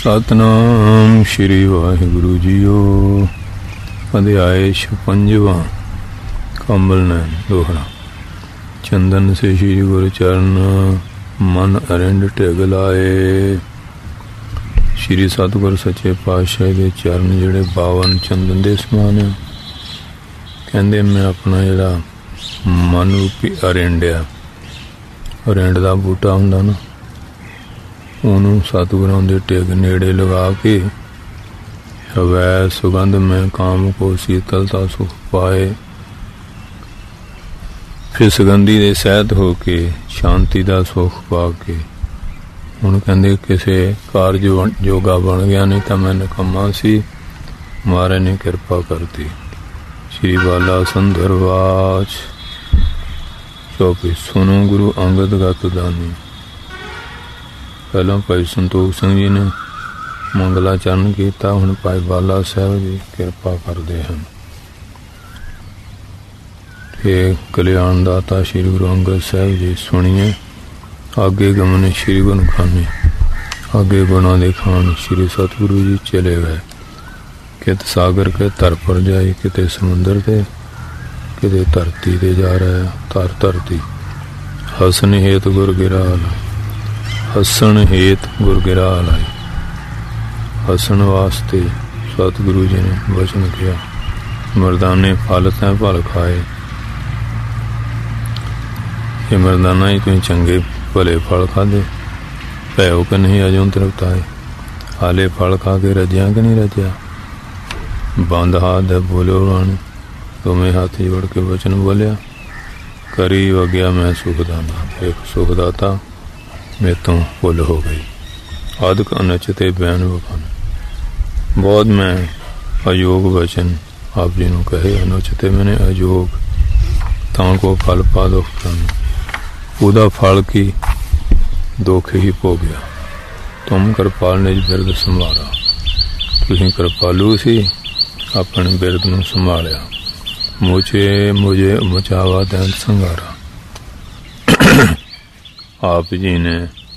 Satnam Shri Waheguru JIO. ਅਧਿਆਇ 56। ਕਮਲ ਨੈਣ ਦੋਹਰਾ। ਚੰਦਨ ਸੇ ਸ਼੍ਰੀ ਗੁਰੂ ਚਰਨ ਮਨ ਅਰਿੰਡ ਢਿਗ ਲਾਏ। ਸ਼੍ਰੀ ਸਤਿਗੁਰ ਸੱਚੇ ਪਾਤਸ਼ਾਹ ਦੇ ਚਰਨ ਜਿਹੜੇ 52 ਚੰਦਨ ਦੇ ਸਮਾਨ ਆ। ਕਹਿੰਦੇ ਮੈਂ ਆਪਣਾ ਜਿਹੜਾ ਮਨ ਰੂਪੀ ਅਰਿੰਡ ਆ, ਅਰਿੰਡ ਦਾ ਬੂਟਾ ਹੁੰਦਾ ਨਾ, ਉਹਨੂੰ ਸਤਿਗੁਰਾਂ ਦੇ ਢਿੱਗ ਨੇੜੇ ਲਗਾ ਕੇ ਹਵੈ ਸੁਗੰਧ ਮੈਂ ਕਾਮ ਕੋ ਸੀਤਲਤਾ ਸੁਖ ਪਾਏ। ਫਿਰ ਸੁਗੰਧੀ ਦੇ ਸਹਿਤ ਹੋ ਕੇ ਸ਼ਾਂਤੀ ਦਾ ਸੁਖ ਪਾ ਕੇ ਹੁਣ ਕਹਿੰਦੇ ਕਿਸੇ ਕਾਰਜ ਜੋਗਾ ਬਣ ਗਿਆ, ਨਹੀਂ ਤਾਂ ਮੈਂ ਨਿਕੰਮਾ ਸੀ, ਮਹਾਰਾਜ ਨੇ ਕਿਰਪਾ ਕਰਤੀ। ਸ਼੍ਰੀ ਬਾਲਾ ਸੰਦਰਵਾਚ ਚੌਪੀ। ਸੁਣੋ ਗੁਰੂ ਅੰਗਦ ਗਤ ਦਾਨੀ। ਪਹਿਲਾਂ ਭਾਈ ਸੰਤੋਖ ਸਿੰਘ ਜੀ ਨੇ ਮੰਗਲਾਚਰਨ ਕੀਤਾ, ਹੁਣ ਭਾਈ ਬਾਲਾ ਸਾਹਿਬ ਜੀ ਕਿਰਪਾ ਕਰਦੇ ਹਨ। ਇਹ ਕਲਿਆਣ ਦਾਤਾ ਸ਼੍ਰੀ ਗੁਰੂ ਅੰਗਦ ਸਾਹਿਬ ਜੀ ਸੁਣੀਏ। ਅੱਗੇ ਗਮਨ ਸ਼੍ਰੀ ਗੁਰੂ ਖਾਨੀ, ਅੱਗੇ ਗੁਣਾ ਦੇ ਖਾਨ ਸ਼੍ਰੀ ਸਤਿਗੁਰੂ ਜੀ ਚਲੇ ਗਏ। ਕਿਤ ਸਾਗਰ ਕੇ ਧਰ ਪਰ ਜਾਈ, ਕਿਤੇ ਸਮੁੰਦਰ ਤੇ, ਕਿਤੇ ਧਰਤੀ ਤੇ ਜਾ ਰਿਹਾ ਧਰਤੀ। ਹਸਨ ਹੇਤ ਗੁਰ ਗਿਰਾ ਲਾਈ, ਹੱਸਣ ਹੇਤ ਗੁਰ ਗਿਰਾ ਲਾਈ। ਹੱਸਣ ਵਾਸਤੇ ਸਤਿਗੁਰੂ ਜੀ ਨੇ ਵਚਨ ਕਿਹਾ, ਮਰਦਾਨੇ ਫਲ ਤੈਂ ਭਲ ਖਾਏ। ਇਹ ਮਰਦਾਨਾ ਹੀ ਤੁਸੀਂ ਚੰਗੇ ਭਲੇ ਫਲ ਖਾਦੇ, ਭੈਓ ਕਿ ਨਹੀਂ ਅਜੋਂ ਤ੍ਰਿਪਤ ਆਏ। ਹਾਲੇ ਫਲ ਖਾ ਕੇ ਰੱਜਿਆ ਕਿ ਨਹੀਂ ਰੱਜਿਆ। ਬੰਦ ਹਾਥ ਦੇ ਬੋਲਿਓ ਬਾਣੀ, ਦੋਵੇਂ ਹੱਥ ਜੋੜ ਕੇ ਵਚਨ ਬੋਲਿਆ, ਕਰੀ ਵਗਿਆ ਮੈਂ ਸੁਖਦਾਤਾ। ਇੱਕ ਸੁਖਦਾਤਾ ਮੇਰੇ ਤੋਂ ਭੁੱਲ ਹੋ ਗਈ। ਆਦਿਕ ਅਨਚਤੇ ਬਿਆਨ ਵਖਾਨ। ਬਹੁਤ ਮੈਂ ਅਯੋਗ ਵਚਨ ਆਪ ਜੀ ਨੂੰ ਕਹੇ। ਅਨੁਚਤੇ ਮੈਨੇ ਅਯੋਗ ਤਾਂ ਕੋ ਫਲ ਪਾ ਦੁਖ ਪ੍ਰਾਨ। ਉਹਦਾ ਫਲ ਕੀ ਦੁੱਖ ਹੀ ਭੋਗਿਆ। ਤੁਮ ਕਿਰਪਾਲ ਨਿਜ ਬਿਰਦ ਸੰਭਾਲਾ। ਤੁਸੀਂ ਕਿਰਪਾਲੂ ਸੀ, ਆਪਣੇ ਬਿਰਦ ਨੂੰ ਸੰਭਾਲਿਆ। ਮੁਝੇ ਮਚਾਵਾ ਦੈਂਤ ਸੰਘਾਰਾ। ਆਪ ਜੀ ਨੇ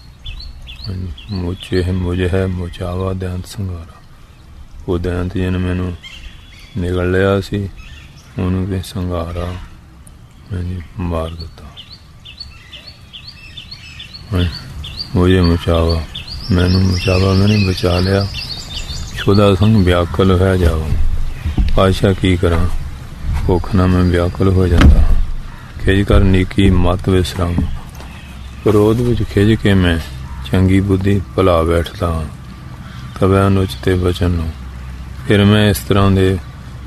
ਮੁਝੇ ਹੈ ਮੁਚਾਵਾ ਦੈਂਤ ਸੰਘਾਰਾ। ਉਹ ਦੈਂਤ ਜੀ ਨੇ ਮੈਨੂੰ ਨਿਗਲ ਲਿਆ ਸੀ, ਉਹਨੂੰ ਵੀ ਸੰਘਾਰਾ ਮਾਰ ਦਿੱਤਾ। ਮੁਝੇ ਮੁਚਾਵਾ, ਮੈਨੂੰ ਮੁਚਾਵਾ ਮੈਨੇ ਬਚਾ ਲਿਆ। ਛੋਦਾ ਸੰਗ ਵਿਆਕਲ ਹੋਇਆ ਜਾਵਾਂ। ਪਾਤਸ਼ਾਹ ਕੀ ਕਰਾਂ, ਭੁੱਖ ਨਾਲ ਮੈਂ ਵਿਆਕਲ ਹੋ ਜਾਂਦਾ ਹਾਂ। ਖਿਜ ਕਰ ਨੀਕੀ ਮਤ ਵਿਸਰਾਮ। ਕ੍ਰੋਧ ਵਿੱਚ ਖਿਜ ਕੇ ਮੈਂ ਚੰਗੀ ਬੁੱਧੀ ਭੁਲਾ ਬੈਠਦਾ ਹਾਂ। ਤਵੈ ਅਨੁਚਿਤ ਵਚਨ ਨੂੰ ਫਿਰ ਮੈਂ ਇਸ ਤਰ੍ਹਾਂ ਦੇ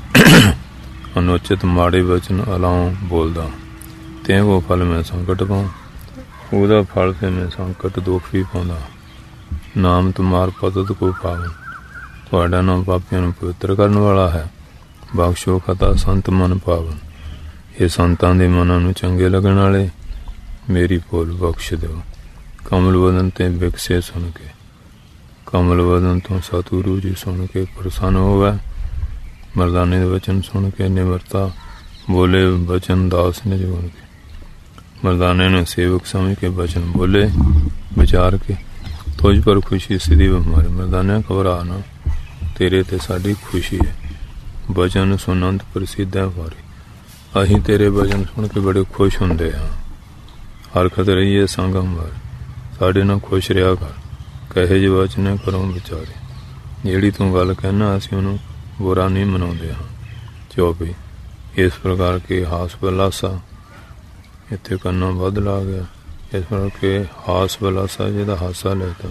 ਅਨੁਚਿਤ ਮਾੜੇ ਵਚਨ ਅਲਾਉ ਬੋਲਦਾ। ਤੇ ਉਹ ਫਲ ਮੈਂ ਸੰਕਟ ਪਾਉ, ਉਹਦਾ ਫਲ ਤੇ ਮੈਂ ਸੰਕਟ ਦੁੱਖ ਵੀ ਪਾਉਂਦਾ। ਨਾਮ ਤੁਮਾਰ ਪਤਤ ਕੋ ਪਾਵਨ। ਤੁਹਾਡਾ ਨਾਮ ਪਾਪੀਆਂ ਨੂੰ ਪਵਿੱਤਰ ਕਰਨ ਵਾਲਾ ਹੈ। ਬਖਸ਼ੋ ਖਤਾ ਸੰਤ ਮਨ ਪਾਵਨ। ਇਹ ਸੰਤਾਂ ਦੇ ਮਨਾਂ ਨੂੰ ਚੰਗੇ ਲੱਗਣ ਵਾਲੇ, ਮੇਰੀ ਭੁੱਲ ਬਖਸ਼ ਦਿਓ। ਕਮਲ ਵਦਨ ਤੇ ਵਿਕਸੇ ਸੁਣ ਕੇ, ਕਮਲ ਵਦਨ ਤੋਂ ਸਤਿਗੁਰੂ ਜੀ ਸੁਣ ਕੇ ਪ੍ਰਸੰਨ ਹੋਵੇ। ਮਰਦਾਨੇ ਦੇ ਵਚਨ ਸੁਣ ਕੇ ਨਿਮਰਤਾ ਬੋਲੇ ਵਚਨ ਦਾਸ ਨੇ ਜੋੜ ਕੇ। ਮਰਦਾਨੇ ਨੂੰ ਸੇਵਕ ਸਮਝ ਕੇ ਵਚਨ ਬੋਲੇ ਵਿਚਾਰ ਕੇ, ਤੁਝ ਪਰ ਖੁਸ਼ੀ ਸਿੱਧੀ ਬਿਮਾਰੀ। ਮਰਦਾਨੇ ਘਬਰਾ ਨਾ, ਤੇਰੇ ਤੇ ਸਾਡੀ ਖੁਸ਼ੀ ਹੈ। ਵਚਨ ਸੁਨੰਦ ਪ੍ਰਸਿੱਧ ਹੈ ਵਾਰੀ। ਅਸੀਂ ਤੇਰੇ ਵਚਨ ਸੁਣ ਕੇ ਬੜੇ ਖੁਸ਼ ਹੁੰਦੇ ਹਾਂ। ਹਰਕਤ ਰਹੀਏ ਸੰਗਮ ਵਾਰ, ਸਾਡੇ ਨਾਲ ਖੁਸ਼ ਰਿਹਾ ਕਰ। ਕਹੇ ਜੇ ਵਚਨ ਕਰੋ ਵਿਚਾਰੇ। ਜਿਹੜੀ ਤੂੰ ਗੱਲ ਕਹਿਣਾ ਅਸੀਂ ਉਹਨੂੰ ਬੁਰਾ ਨਹੀਂ ਮਨਾਉਂਦੇ ਹਾਂ। ਚੌਪੀ। ਇਸ ਪ੍ਰਕਾਰ ਕੇ ਹਾਸ ਬਲਾਸਾ, ਇੱਥੇ ਕੰਨਾ ਵੱਧ ਲਾ ਗਿਆ। ਇਸ ਪ੍ਰਕਾਰ ਕੇ ਹਾਸ ਬਲਾਸਾ, ਜਿਹਦਾ ਹਾਸਾ ਲੈਤਾ।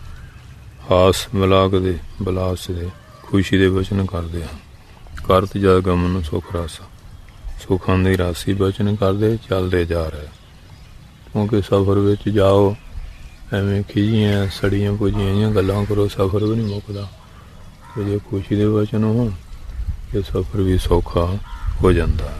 ਹਾਸ ਬਲਾਕ ਦੇ ਬਲਾਸ ਦੇ ਖੁਸ਼ੀ ਦੇ ਵਚਨ ਕਰਦੇ ਹਾਂ। ਕਰਤ ਜਦ ਗਮਨ ਸੁਖ ਰਾਸਾ, ਸੁਖਾਂ ਦੀ ਰਾਸੀ ਵਚਨ ਕਰਦੇ ਚੱਲਦੇ ਜਾ ਰਹੇ। ਕਿਉਂਕਿ ਸਫ਼ਰ ਵਿੱਚ ਜਾਓ ਐਵੇਂ ਖਿਜੀਆਂ ਸੜੀਆਂ ਪੁੱਜੀਆਂ ਜਿਹੀਆਂ ਗੱਲਾਂ ਕਰੋ, ਸਫ਼ਰ ਵੀ ਨਹੀਂ ਮੁੱਕਦਾ। ਤੇ ਜੇ ਖੁਸ਼ੀ ਦੇ ਵਚਨ ਹੋਣ ਇਹ ਸਫ਼ਰ ਵੀ ਸੌਖਾ ਹੋ ਜਾਂਦਾ।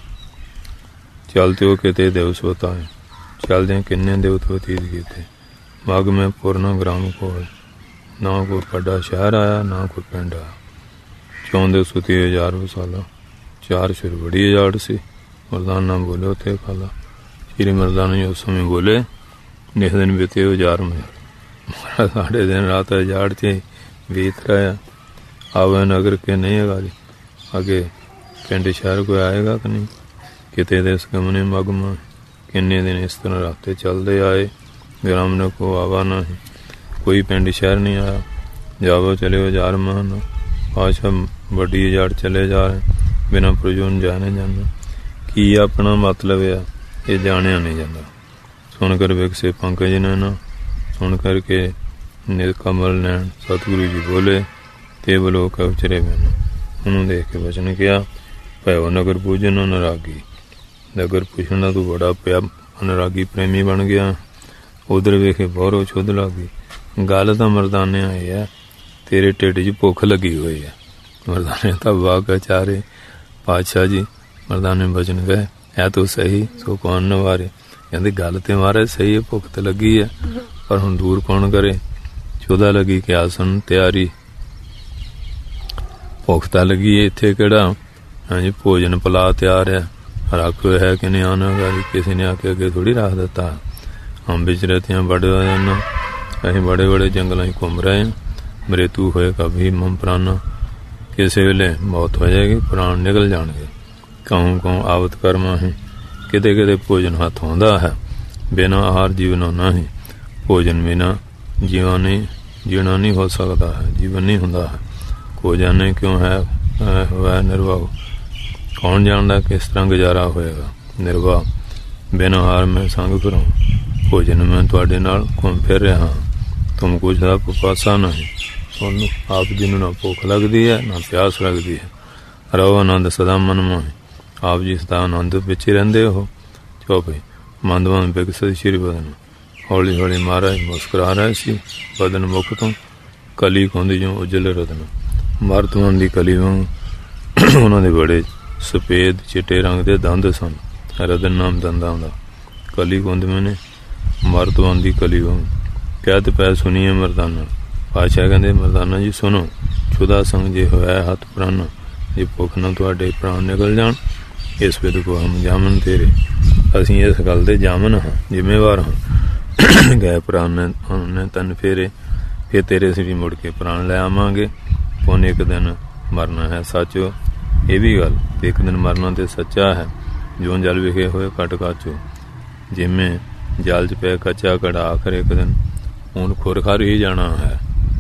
ਚਲਤੇ ਹੋ ਕਿਤੇ ਦਿਵਸ ਬਤਾਏ, ਚਲਦਿਆਂ ਕਿੰਨੇ ਦਿਵਸ ਬਤੀਤ ਕੀਤੇ। ਮਗ ਮੈਂ ਪੂਰਨਾ ਗ੍ਰਾਮ ਕੋਲ, ਨਾ ਕੋਈ ਵੱਡਾ ਸ਼ਹਿਰ ਆਇਆ ਨਾ ਕੋਈ ਪਿੰਡ ਆਇਆ। 14 ਸੁਤੀ 1000 ਵਸਾਲਾ, 4 ਸ਼ੁਰ ਬੜੀ ਉਜਾੜ ਸੀ। ਮਰਦਾਨਾ ਬੋਲੇ ਉੱਥੇ ਖਾਲਾ। ਸ਼੍ਰੀ ਮਰਦਾਨਾ ਜੀ ਉਸ ਸਮੇਂ ਬੋਲੇ, ਨਿਸ ਦਿਨ ਬੀਤੇ ਉਜਾੜ ਮਹਾਰਾਜ। ਸਾਡੇ ਦਿਨ ਰਾਤ ਉਜਾੜ 'ਚ बीत रहा आवे नगर के नहीं हैगा जी अगे पिंड शहर कोई आएगा कि नहीं किते दे गमने मगम किन्ने दिन इस तरह रास्ते चलते आए ग्राम को आवा नहीं कोई पिंड शहर नहीं आया जावो चले हजार मान पाशा बड़ी उजाड़ चले जा रहे बिना प्रजोन जाने जाना की अपना मतलब है ये जाने नहीं जाता सुनकर विकसे पंकज नैना सुन करके नीलकमल नैन सतगुरु जी बोले ते बलोक उचरे मैनू उन्होंने देख के वचन किया भैव नगर पूजन अनुरागी नगर पूछना तू बड़ा पिया अनुरागी प्रेमी बन गया उधर वेखे बौरो छुद लगी गल तो मरदाने आई है तेरे ढिड च भुख लगी हुई है मरदाने तबा चारे पातशाह जी मरदाने वचन गए है तो सही सो कौन नवारे कहते गल तो मारे सही है भुख तो लगी है पर हुण दूर कौन करे चौदह लगी क्या सुन तैयारी भुख तो लगी है इत्थे केड़ा हाँ जी भोजन पला तैयार है रख है कि नहीं आना गाली किसी ने आके अगे थोड़ी रख दिता हम बिच रहते हैं बड़े अं बड़े बड़े जंगलों घूम रहे हैं मृत्यु होए कभी मम प्राणा किसी वेले मौत हो जाएगी प्राण निकल जाएंगे कहूँ कहूँ आवत कर्मा है किते किते भोजन हाथ आंदा है बिना आहार जीवन होना है भोजन बिना जीना नहीं हो सकता है जीवन नहीं होता है को जाने क्यों है वह निर्वाह कौन जानता किस तरह गुजारा होएगा निर्वाह बिना हार में संग फिरूं भोजन में तुहाडे नाल घूम फिर रहा तुम कुछ दा पासा नहीं तुहानू आप जी नूं ना भुख लगती है ना प्यास लगती है रहो आनंद सदा मन मोह आप जी सदा आनंद विच रहिंदे हो चौपई मंदवंद विकसित श्री बदन हौली हौली महाराज मुस्कुरा रहे सी बदन मुख तो कली खुंद जो उजल रतन मरतवन की कली वांग उन्होंने बड़े सफेद चिट्टे रंग के दंद सन रतन नाम दंदा का कली कुंद मैंने मरतवन की कली वांग कहत पै सुनिए मरदाना पातशाह कहते मरदाना जी सुनो छुदा संग जे होया हथ प्राण जे भुख न तुहाडे प्राण निकल जान इस विद को हम जामन तेरे असीं इस गल दे जामन हाँ जिम्मेवार हाँ गए प्राण ने तन फेरे फिर तेरे से भी मुड़ के प्राण लै आवांगे पुन एक दिन मरना है सच ये भी गल एक दिन मरना तो सच्चा है जो जल विखे होए कट काचो जिमें जल च पे कच्चा कड़ा आखिर एक दिन हूँ खुर खर ही जाना है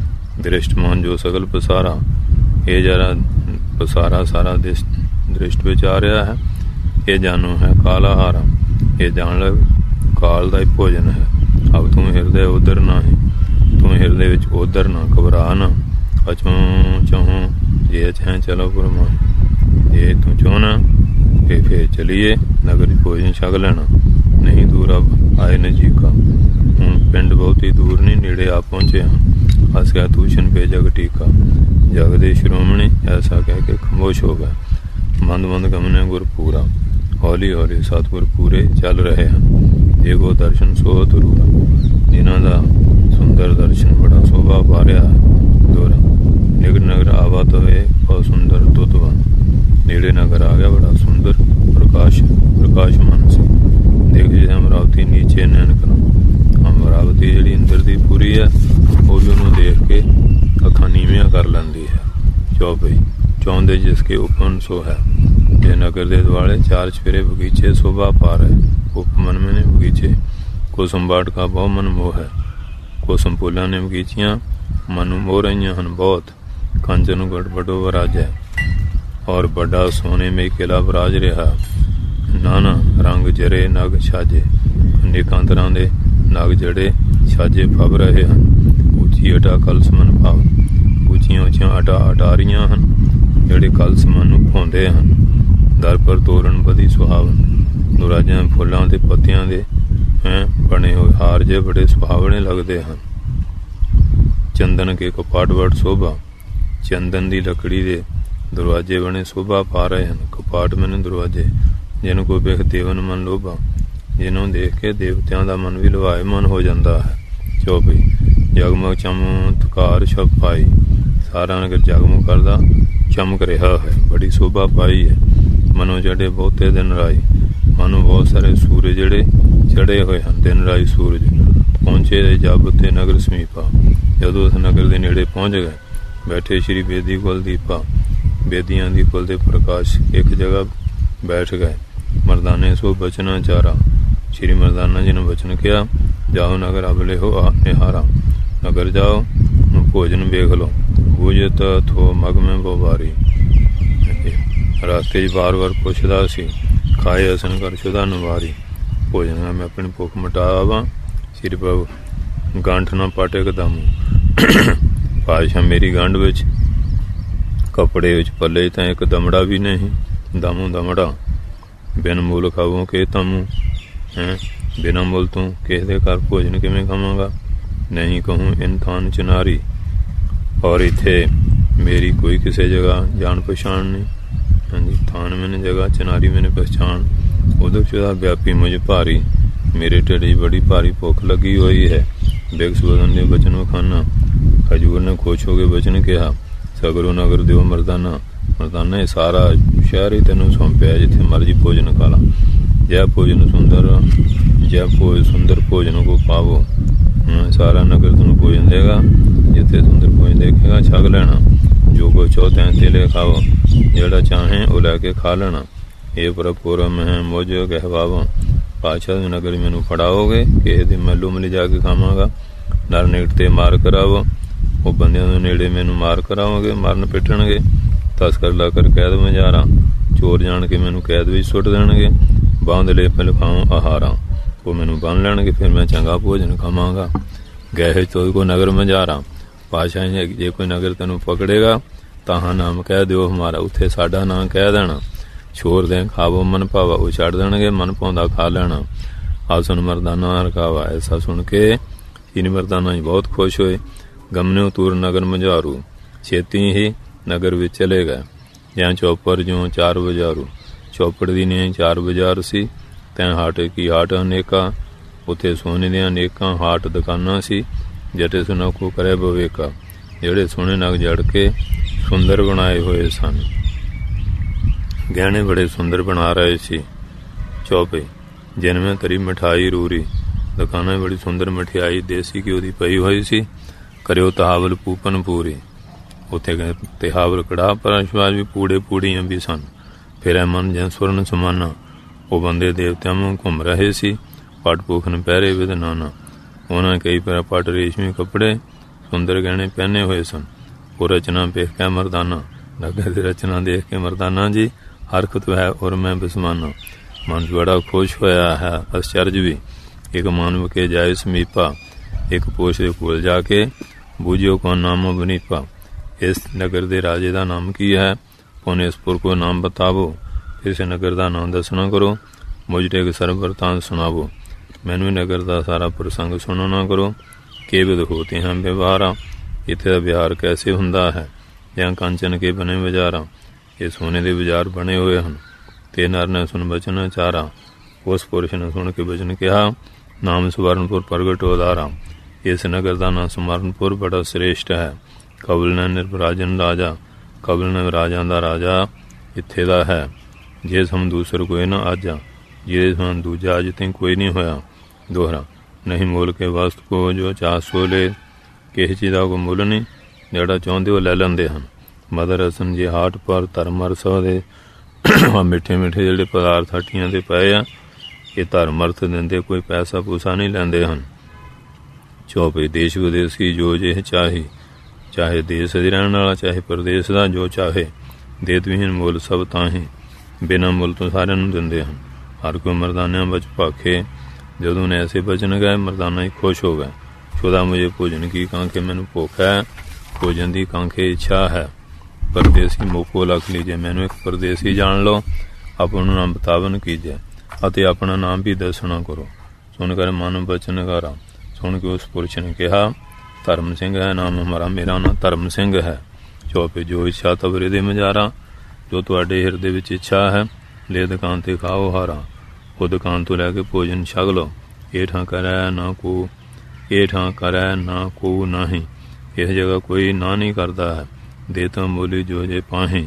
दृष्टमान जो सकल पसारा ये जरा पसारा सारा दृष्ट विच आ रहा है ये जानो है काला हारा ये जान लग काल का भोजन है अब तुम हृदय उधर ना है तुम हृदय विच उधर ना घबरा ना अचों चहों ये चाहें चलो पुरमान ये तू चाहना फिर चलिए नगर भोजन छक लेना नहीं दूर अब आए नजी का हूँ पिंड बहुत ही दूर नहीं नेड़े आ पहुंचे हाँ हस गया तूशन पे जग टीका जग दे श्रोमणी ऐसा कह के खामोश हो गया मंद मंद गमने गुर पूरा हौली हौली सतगुर पूरे चल रहे हैं देखो दर्शन सोहत रूरा जिन्हों का सुंदर दर्शन बड़ा शोभा पा रहा है दोरा निकट नगर आवा तो है बहुत सुंदर दुधवन नेड़े नगर आ गया बड़ा सुंदर प्रकाशमान से देख जैसे अमरावती नीचे नैन करो अमरावती जी इंदर की पूरी है वो भी उन्होंने देख के अखा नीवियां कर लेंदी है चौबई चाहते जिसके उपमन सो है ये नगर के दुआले चार चफेरे बगीचे शोभा पा रहे उपमन में ने बगीचे कुसुम बाट का बहुत मन मोह है कुसुम फूलों ने बगीचियां मनु मोह रही हैं बहुत कंचन गढ़ बड़ो वराज है और बड़ा सोने में किला बराज रहा नाना रंग जरे नग छाजे अनेकां तरह के नग जड़े छाजे फब रहे हैं ऊंची अटा कलसमन भाव ऊंचियां ऊंचियां अटा अटारियां हैं जड़े कलसमन भाउंदे हैं दर पर तोरण बधी सुहावन दुराजियां फुलों के पत्तियां दे बने हुए हार जे बड़े सुहावने लगते हैं चंदन के कपाट वट शोभा चंदन की लकड़ी के दरवाजे बने शोभा पा रहे हैं कपाट मैंने दरवाजे जिनको वेख देवन मन लोभा जिन्हों देख के देवतियां का मन भी लवायमान हो जाता है चौबी जगमग चमत्कार छप पाई सारा नगर जगमग करदा चमक रहा है बड़ी शोभा पाई है मनो चढ़े बहुते दिन राई मनो बहुत सारे सूरज जड़े चढ़े हुए हैं दिन राई सूरज पहुंचे जब ते नगर समीपा जदों उस नगर के नेड़े पहुंच गए बैठे श्री बेदी कुल दीपा, बेदियां दी कुल दे प्रकाश एक जगह बैठ गए। मर्दाने सो बचना चारा, श्री मर्दाना जी ने बचन किया, जाओ नगर अबले हो निहारा, नगर जाओ भोजन वेख लो, बूझत थो मग में बोबारी। रास्ते बार बार पुछदा सी, खाए असन कर शुदा नवारी, भोजन मैं अपनी भुख मिटावा, श्री प्रभु गांठ ना पाटे कदम। पातशाह मेरी गंढ विच कपड़े विच पले तां एक दमड़ा भी नहीं, दमू दमड़ा बिन मुल खावों के तमू हैं, बिना मुल तू किस दे घर भोजन किवें खावांगा, नहीं कहूँ इन थान चनारी। और इत्थे मेरी कोई किसी जगह जान पहचान नहीं। हाँ जी, थान मैंने जगह, चनारी मैंने पहचान। उधर चुदा व्यापी मुझे भारी, मेरे ढिड बड़ी भारी भुख लगी हुई है। बेग सुबदन ने बचन खाना, हजूर ने खुश हो के बचन कहा, सगरों नगर दिओ मरदाना, मरदाना ये सारा शहर ही तेन सौंपया, जिथे मर्जी भोजन खा ला। जय भोजन सुंदर, जय सुंदर भोजन को पावो, सारा नगर तेन भोजन देगा, जिथे सुंदर भोजन देखेगा छक लेना, जो कोई चौ तैं तेले खाओ, जेड़ा चाहे वो लैके खा लेना। ये प्रभुर मैं मुझ कहवावा, पातशाह नगर मैनू फड़ाओगे, किसी दी महलों मिली जाके खावांगा, नर नेड़ते मार करावो, वो बंदियां दे नेड़े मैनू मार कराओगे, मारन पिटणगे, तस्कर लाकर कैद में जा रहा, चोर जान के मैनू कैद भी सुट देणगे, बांध ले पे लिखाऊं आहारा, वो मैनू बन लैणगे, फिर मैं चंगा भोजन खावांगा। गए तो को नगर में जा रहा, पातशाह जे कोई नगर तेनू पकड़ेगा, ताहा नाम कह दिओ हमारा, उत्थे साडा नाम कह देना, छोर दे खावो मन भावा, वो छड़ देणगे, मन पाउंदा खा लेना, आ सुन मरदाना रखावा। ऐसा सुन के श्री मरदाना जी बहुत खुश होए। गमन्यो तूर नगर मझारू, छेती ही नगर विच चले गए। ज्यां चौपर ज्यों 4 बाजारू, चौपड़ दी ने 4 बाजार सी, तैं हाट की हाट अनेका, उत्थे सोने दियां अनेकां हाट दुकानां सी, जटे सुना को करे बवेका, जेड़े सोने नग जड़ के सुंदर बनाए हुए सन, गहने बड़े सुंदर बना रहे सी। चौपे जिनमें तरी मिठाई रूरी, दुकानें बड़ी सुंदर मिठाई देसी घ्यो दी पई हुई सी, करियो तहावल पूपन पूरी, उत्थे तिहावल कड़ाह परशवाज भी पूड़े पूड़ियां भी सन। फिर मन जै सुरन समाना, वो बंदे देवत्यां वांग घूम रहे सी, पट पूखन पहरे विद नाना, उन्हें कई पर पट रेशमी कपड़े सुंदर गहने पहने हुए सन। वो रचना देख के मरदाना, नगर की रचना देख के मरदाना जी हरकत है और मैं बिस्माना, मन बड़ा खुश होया है आश्चर्य भी। एक मानव के जाए समीपा, एक पोष के कोल जाके बूझियो को नाम बनीपा, इस नगर दे राजे का नाम की है, पुनेसपुर को नाम बतावो, इस नगर का नाम दसना करो, मुझे एक सरबरतान सुनावो, मैनू नगर का सारा प्रसंग सुनना करो, के विध होते हैं व्यवहारा, इत्थे दा व्यवहार कैसे हुंदा है, या कांचन के बने बाजारा, ये सोने के बाजार बने हुए हैं। ते नर ने सुन बचन चारा, उस पुरुष ने सुन के बचन कहा, नाम सुवर्णपुर प्रगट उदारा, इस नगर का नाम सुवर्णपुर बड़ा श्रेष्ठ है, कबल ने निर्भराजन राजा, कबल ने राजा का राजा इत्थे दा है, जे सम दूसर कोई ना आजा, जे सम दूजा अज तक कोई नहीं होया। दोहरा नहीं मोल के वस्तु को जो चाह सो ले, किसी चीज़ का कोई मुल नहीं, जेड़ा चाहते वो लै लेंदे हैं। मदर हसन जी हाट पर धर्म अर्थ दे मिठे मिठे जोड़े पदार्थ हट्टियां ते पए आ, ये धर्म अर्थ देंदे, कोई पैसा पूसा नहीं लैंदे हैं। चौपे देश विदेश की जो जे चाहे, चाहे देश दे रहने वाला चाहे प्रदेश का, जो चाहे देत विहीन मुल सब ताही, बिना मुल तो सारे देंदे हैं। हर कोई मरदानिया बच भाखे, जदों ने ऐसे बचन गए मरदाना ही खुश हो गए। खुदा मुझे भोजन की कांखे, मैनू भुख है, भोजन की कांखे इच्छा है, परदेसी मोको लख लीजिए, मैनू एक परदेसी जान लो, अपना नाम बतावन कीजिए, अते अपना नाम भी दसना करो। सुनकर मन बचन करा, सुन के उस पुरुष ने कहा, धर्म सिंह है नाम हमारा, मेरा नाम धर्म सिंह है। चौपे जो इच्छा तब हृदय में जा रहा, जो तुहाडे हृदय विच इच्छा है, ले दुकान ते खाओ हारा, वो दुकान तो लैके भोजन छक लो। हेठां करै ना को, हेठां करै ना को नाही, इस जगह कोई ना नहीं करता है, देता बोली जो जे पाही,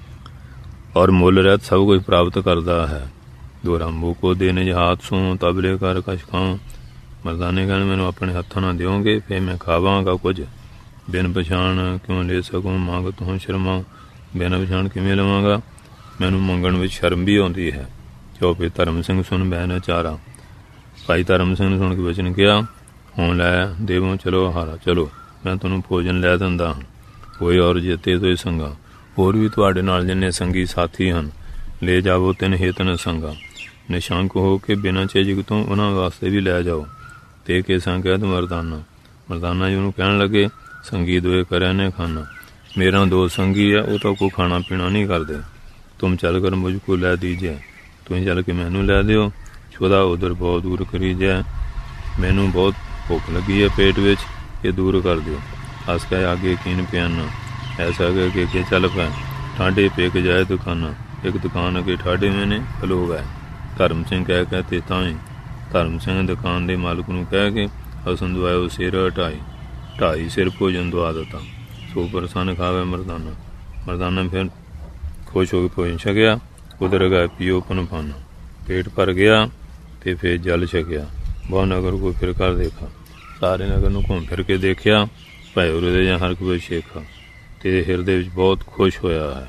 और मुल रहत सब कुछ प्राप्त करता है। दोहरा मुँह को देने हाथ सू, तबले कर कछ खाऊं, मरदाने कहने मैनू अपने हत्थों ना दोगे, फिर मैं खावांगा कुछ, ਬਿਨ ਪਛਾਣ ਕਿਉਂ ਲੈ ਸਕੂੰ ਮੰਗ ਤੂੰ ਸ਼ਰਮਾ। ਬਿਨ ਪਛਾਣ ਕਿਵੇਂ ਲਵਾਂਗਾ, ਮੈਨੂੰ ਮੰਗਣ ਵਿੱਚ ਸ਼ਰਮ ਵੀ ਆਉਂਦੀ ਹੈ। ਚੌਪੇ ਧਰਮ ਸਿੰਘ ਸੁਣ ਬਹਿ ਨ ਚਾਰਾ। ਭਾਈ ਧਰਮ ਸਿੰਘ ਨੇ ਸੁਣ ਕੇ ਬਚਨ ਕਿਹਾ, ਹੁਣ ਲੈ ਦੇਵੋ ਚਲੋ ਹਾਰਾ, ਚਲੋ ਮੈਂ ਤੁਹਾਨੂੰ ਭੋਜਨ ਲੈ ਦਿੰਦਾ ਹਾਂ। ਕੋਈ ਔਰ ਜਿੱਤੇ ਤੋਏ ਸੰਗਾ, ਹੋਰ ਵੀ ਤੁਹਾਡੇ ਨਾਲ ਜਿੰਨੇ ਸੰਗੀ ਸਾਥੀ ਹਨ, ਲੈ ਜਾਵੋ ਤਿੰਨ ਹੇਤਨ ਸੰਗਾ। ਨਿਸ਼ੰਕ ਹੋ ਕੇ ਬਿਨਾਂ ਝਿਜਕ ਤੋਂ ਉਹਨਾਂ ਵਾਸਤੇ ਵੀ ਲੈ ਜਾਓ। ਤੇ ਕੇ ਸੰਗਤ ਮਰਦਾਨਾ। ਮਰਦਾਨਾ ਜੀ ਉਹਨੂੰ ਕਹਿਣ ਲੱਗੇ, ਸੰਗੀ ਦੋਏ ਕਰਿਆ ਨੇ ਖਾਣਾ। ਮੇਰਾ ਦੋ ਸੰਗੀ ਆ, ਉਹ ਤਾਂ ਕੋਈ ਖਾਣਾ ਪੀਣਾ ਨਹੀਂ ਕਰਦੇ। ਤੁਮ ਚੱਲ ਕਰ ਮੁਝ ਕੋ ਲੈ ਦੀਜੇ, ਤੁਸੀਂ ਚੱਲ ਕੇ ਮੈਨੂੰ ਲੈ ਦਿਓ। ਛੋਦਾ ਉਧਰ ਬਹੁਤ ਦੂਰ ਕਰੀ ਜੈ, ਮੈਨੂੰ ਬਹੁਤ ਭੁੱਖ ਲੱਗੀ ਹੈ ਪੇਟ ਵਿੱਚ, ਇਹ ਦੂਰ ਕਰ ਦਿਓ। ਹੱਸ ਕੇ ਆਗੇ ਕੀਨ ਪਿਆਨਾ, ਐਸਾ ਕਿ ਚੱਲ ਪੈ ਠਾਡੇ ਪੇਕ ਜਾਏ ਦੁਕਾਨਾਂ। ਇੱਕ ਦੁਕਾਨ ਅੱਗੇ ਠਾਡੇ ਮੈਨੇ ਖਲੋ ਗਏ। ਧਰਮ ਸਿੰਘ ਕਹਿ ਕੇ ਤੇ ਤਾਂ ਹੀ ਧਰਮ ਸਿੰਘ ਦੁਕਾਨ ਦੇ ਮਾਲਕ ਨੂੰ ਕਹਿ ਕੇ ਹਸਨ ਦਵਾਇਓ ਸਿਰ ਹਟਾਈ। 2.5 ਸਿਰ ਭੋਜਨ ਦਵਾ ਦਿੱਤਾ। ਸੋ ਪ੍ਰਸੰਨ ਖਾਵੇ ਮਰਦਾਨਾ। ਮਰਦਾਨਾ ਫਿਰ ਖੁਸ਼ ਹੋ ਕੇ ਭੋਜਨ ਛਕਿਆ। ਉਧਰ ਗਏ ਪੀਓ ਪਨ ਪਾਨ, ਪੇਟ ਭਰ ਗਿਆ ਤੇ ਫਿਰ ਜਲ ਛਕਿਆ। ਬਹੁਤ ਨਗਰ ਕੋ ਫਿਰ ਕਰ ਦੇਖਾ, ਸਾਰੇ ਨਗਰ ਨੂੰ ਘੁੰਮ ਫਿਰ ਕੇ ਦੇਖਿਆ। ਭਾਈ ਉਰੇ ਜਾਂ ਹਰ ਕੋਈ ਸ਼ੇਖਾ ਤੇ ਹਿਰਦੇ ਵਿੱਚ ਬਹੁਤ ਖੁਸ਼ ਹੋਇਆ ਹੈ।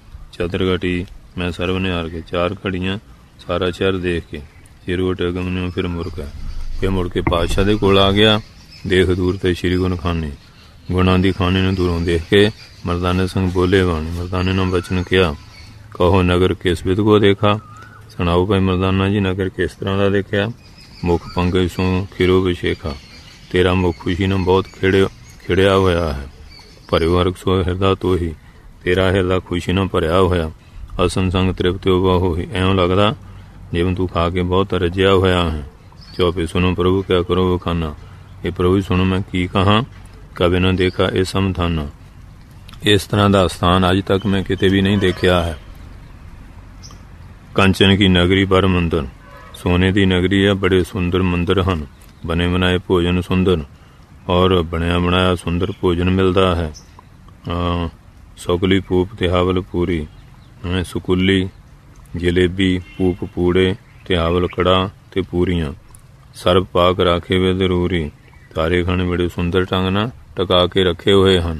ਚਦਰ ਘਟੀ ਮੈਂ ਸਰਵ ਨੇ ਹਾਰ ਕੇ 4 ਘੜੀਆਂ ਸਾਰਾ ਸ਼ਹਿਰ ਦੇਖ ਕੇ ਸਿਰ ਉਟ ਅਗਮ ਨੂੰ ਫਿਰ ਮੁੜ ਗਿਆ। ਫਿਰ ਮੁੜ ਕੇ ਪਾਤਸ਼ਾਹ ਦੇ ਕੋਲ ਆ ਗਿਆ। ਦੇਖ ਦੂਰ ਤੇ ਸ਼੍ਰੀ ਗੁਣ ਖਾਨੇ, ਗੁਣਾਂ ਦੀ ਖਾਨੇ ਨੂੰ ਦੂਰੋਂ ਦੇਖ ਕੇ ਮਰਦਾਨੇ ਸੰਗ ਬੋਲੇ ਬਾਣੀ। ਮਰਦਾਨੇ ਨੂੰ ਬਚਨ ਕਿਹਾ, ਕਹੋ ਨਗਰ ਕਿਸ ਵਿਧ ਕੋ ਦੇਖਾ। ਸੁਣਾਓ ਭਾਈ ਮਰਦਾਨਾ ਜੀ, ਨਗਰ ਕਿਸ ਤਰ੍ਹਾਂ ਦਾ ਦੇਖਿਆ। ਮੁਖ ਪੰਕਜ ਸੋਂ ਖਿਰੋ ਵਿਸ਼ੇਖਾ, ਤੇਰਾ ਮੁਖ ਖੁਸ਼ੀ ਨਾਲ ਬਹੁਤ ਖਿੜਿਆ ਹੋਇਆ ਹੈ। ਭਰਿਓ ਹਰਕ ਸੋ ਹਿਰਦਾ ਤੋਹੀ, ਤੇਰਾ ਹਿਰਦਾ ਖੁਸ਼ੀ ਨਾਲ ਭਰਿਆ ਹੋਇਆ। ਹਸਨ ਸੰਗ ਤ੍ਰਿਪਤ ਹੋਈ, ਐਂ ਲੱਗਦਾ ਜਿਵੇਂ ਤੂੰ ਖਾ ਕੇ ਬਹੁਤ ਰੱਜਿਆ ਹੋਇਆ ਹੈ। ਚੌਪੇ ਸੁਣੋ ਪ੍ਰਭੂ ਕਿਆ ਕਰੋ ਵਖਾਨਾ। ਇਹ ਪ੍ਰਭੂ ਸੁਣੋ ਮੈਂ ਕੀ ਕਹਾਂ, ਕਦੇ ਨਾ ਦੇਖਾ ਇਹ ਸਮਥਾਨਾ। ਇਸ ਤਰ੍ਹਾਂ ਦਾ ਸਥਾਨ ਅੱਜ ਤੱਕ ਮੈਂ ਕਿਤੇ ਵੀ ਨਹੀਂ ਦੇਖਿਆ ਹੈ। ਕੰਚਨ ਕੀ ਨਗਰੀ ਪਰ ਮੰਦਰ, ਸੋਨੇ ਦੀ ਨਗਰੀ ਹੈ, ਬੜੇ ਸੁੰਦਰ ਮੰਦਰ ਹਨ। ਬਣੇ ਬਣਾਏ ਭੋਜਨ ਸੁੰਦਰ, ਔਰ ਬਣਿਆ ਬਣਾਇਆ ਸੁੰਦਰ ਭੋਜਨ ਮਿਲਦਾ ਹੈ। ਸੁਕਲੀ ਪੂਪ ਤੇ ਹਾਵਲ ਪੂਰੀ, ਸੁਕੁੱਲੀ ਜਲੇਬੀ ਪੂਪ ਪੂੜੇ ਤੇ ਹਾਵਲ ਕੜਾ ਤੇ ਪੂਰੀਆਂ। ਸਰਬ ਪਾਕ ਰਾਖੇ ਵੇ ਜ਼ਰੂਰੀ, ਸਾਰੇ ਖਾਣੇ ਬੜੇ ਸੁੰਦਰ ਢੰਗ ਨਾਲ ਟਕਾ ਕੇ ਰੱਖੇ ਹੋਏ ਹਨ।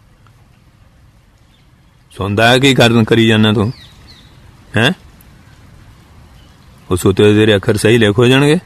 ਸੁਣਦਾ ਹੈ ਕੀ ਕਰੀ ਜਾਂਦਾ ਤੂੰ ਹੈਂ? ਉਸ ਉੱਤੇ ਤੇਰੇ ਅੱਖਰ ਸਹੀ ਲਿਖ ਹੋ ਜਾਣਗੇ।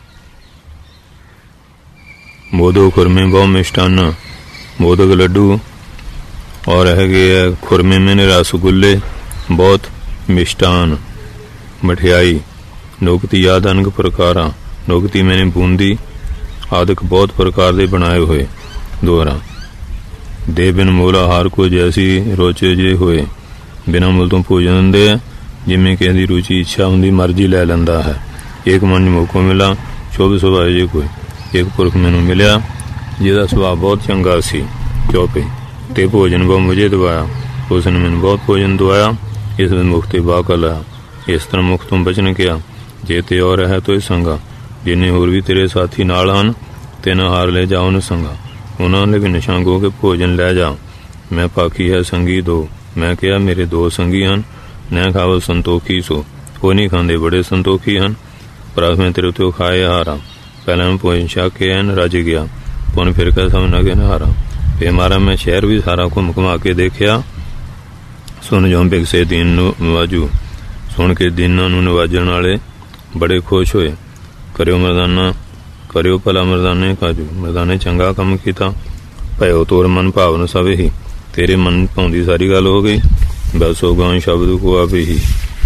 ਮੋਦੋ ਖੁਰਮੇ ਬਹੁ ਮਿਸ਼ਟਾਨਾ, ਮੋਦਕ ਲੱਡੂ ਔਰ ਹੈਗੇ ਆ ਖੁਰਮੇ ਮੈਨੇ ਰਸਗੁੱਲੇ, ਬਹੁਤ ਮਿਸ਼ਟਾਨ ਮਠਿਆਈ। ਨੁਕਤੀ ਯਾਦ ਅਨਕ ਪ੍ਰਕਾਰਾਂ, ਨੁਕਤੀ ਮੈਨੇ ਬੂੰਦੀ ਆਦਿਕ ਬਹੁਤ ਪ੍ਰਕਾਰ ਦੇ ਬਣਾਏ ਹੋਏ। ਦੋਹਰਾ ਦੇ ਬਿਨ ਮੋਲ ਆਹਾਰ ਕੋ ਜੈਸੀ ਰੋਚੇ ਜੇ ਹੋਏ, ਬਿਨਾਂ ਮੁੱਲ ਤੋਂ ਭੋਜਨ ਦਿੰਦੇ ਆ, ਜਿਵੇਂ ਕਿਸੇ ਦੀ ਰੁਚੀ ਇੱਛਾ ਹੁੰਦੀ ਮਰਜ਼ੀ ਲੈ ਲੈਂਦਾ ਹੈ। ਇੱਕ ਮਨ ਮੌਕੋ ਮਿਲਾ ਸ਼ੁਭ ਸੁਭਾਅ ਜੇ ਕੋਈ, ਇੱਕ ਪੁਰਖ ਮੈਨੂੰ ਮਿਲਿਆ ਜਿਹਦਾ ਸੁਭਾਅ ਬਹੁਤ ਚੰਗਾ ਸੀ। ਚੌਪੇ ਤੇ ਭੋਜਨ ਬਹੁ ਮੁਝੇ ਦਵਾਇਆ, ਉਸ ਨੇ ਮੈਨੂੰ ਬਹੁਤ ਭੋਜਨ ਦਵਾਇਆ। ਇਸ ਵਿੱਚ ਮੁਖ ਤੇ ਬਾਕਲ ਹੈ। ਇਸ ਤਰ੍ਹਾਂ ਮੁਖ ਤੋਂ ਬਚਨ ਕਿਹਾ, ਜੇ ਤੇ ਔਰ ਹੈ ਤੋ ਸੰਗਾ, ਜਿੰਨੇ ਹੋਰ ਵੀ ਤੇਰੇ ਸਾਥੀ ਨਾਲ ਹਨ ਤਿੰਨ ਹਾਰ ਲੈ ਜਾਓ ਨ ਸੰਗਾ। ਉਹਨਾਂ ਨੇ ਵੀ ਨਿਸ਼ੰਗ ਹੋ ਕੇ ਭੋਜਨ ਲੈ ਜਾ। ਮੈਂ ਪਾਖੀ ਹੈ ਸੰਗੀ ਦੋ, ਮੈਂ ਕਿਹਾ ਮੇਰੇ 2 ਸੰਗੀ ਹਨ। ਨਾ ਖਾਵੋ ਸੰਤੋਖੀ ਸੋ, ਉਹ ਨਹੀਂ ਖਾਂਦੇ ਬੜੇ ਸੰਤੋਖੀ ਹਨ। ਪਰ ਮੈਂ ਤੇਰੇ ਤੋਂ ਖਾਏ ਹਾਰਾ, ਪਹਿਲਾਂ ਮੈਂ ਭੋਜਨ ਛਕ ਕੇ ਐਨ ਰੱਜ ਗਿਆ। ਪੁਨ ਫਿਰ ਕੇ ਸਮਝ ਕੇ ਨਾ ਹਾਰਾ। ਫਿਰ ਮਾਰਾ ਮੈਂ ਸ਼ਹਿਰ ਵੀ ਸਾਰਾ ਘੁੰਮਾ ਕੇ ਦੇਖਿਆ। ਸੁਣ ਜੋ ਬਿਕਸੇ ਦਿਨ ਨੂੰ ਨਵਾਜੂ, ਸੁਣ ਕੇ ਦਿਨਾਂ ਨੂੰ ਨਵਾਜਣ ਵਾਲੇ ਬੜੇ ਖੁਸ਼ ਹੋਏ। ਕਰਿਓ ਮਰਦਾਨਾ, ਕਰਿਓ ਭਲਾ ਮਰਦਾਨੇ ਕਾਜੂ, ਮਰਦਾਨੇ ਚੰਗਾ ਕੰਮ ਕੀਤਾ। ਭਇਓ ਤੋਰ ਮਨ ਭਾਵਨ ਸਵੇ ਹੀ, ਤੇਰੇ ਮਨ ਭਾਉਂਦੀ ਸਾਰੀ ਗੱਲ ਹੋ ਗਈ। ਬਸ ਹੋ ਗਾਂ ਸ਼ਬਦ ਕੋ ਆਪੇ ਹੀ।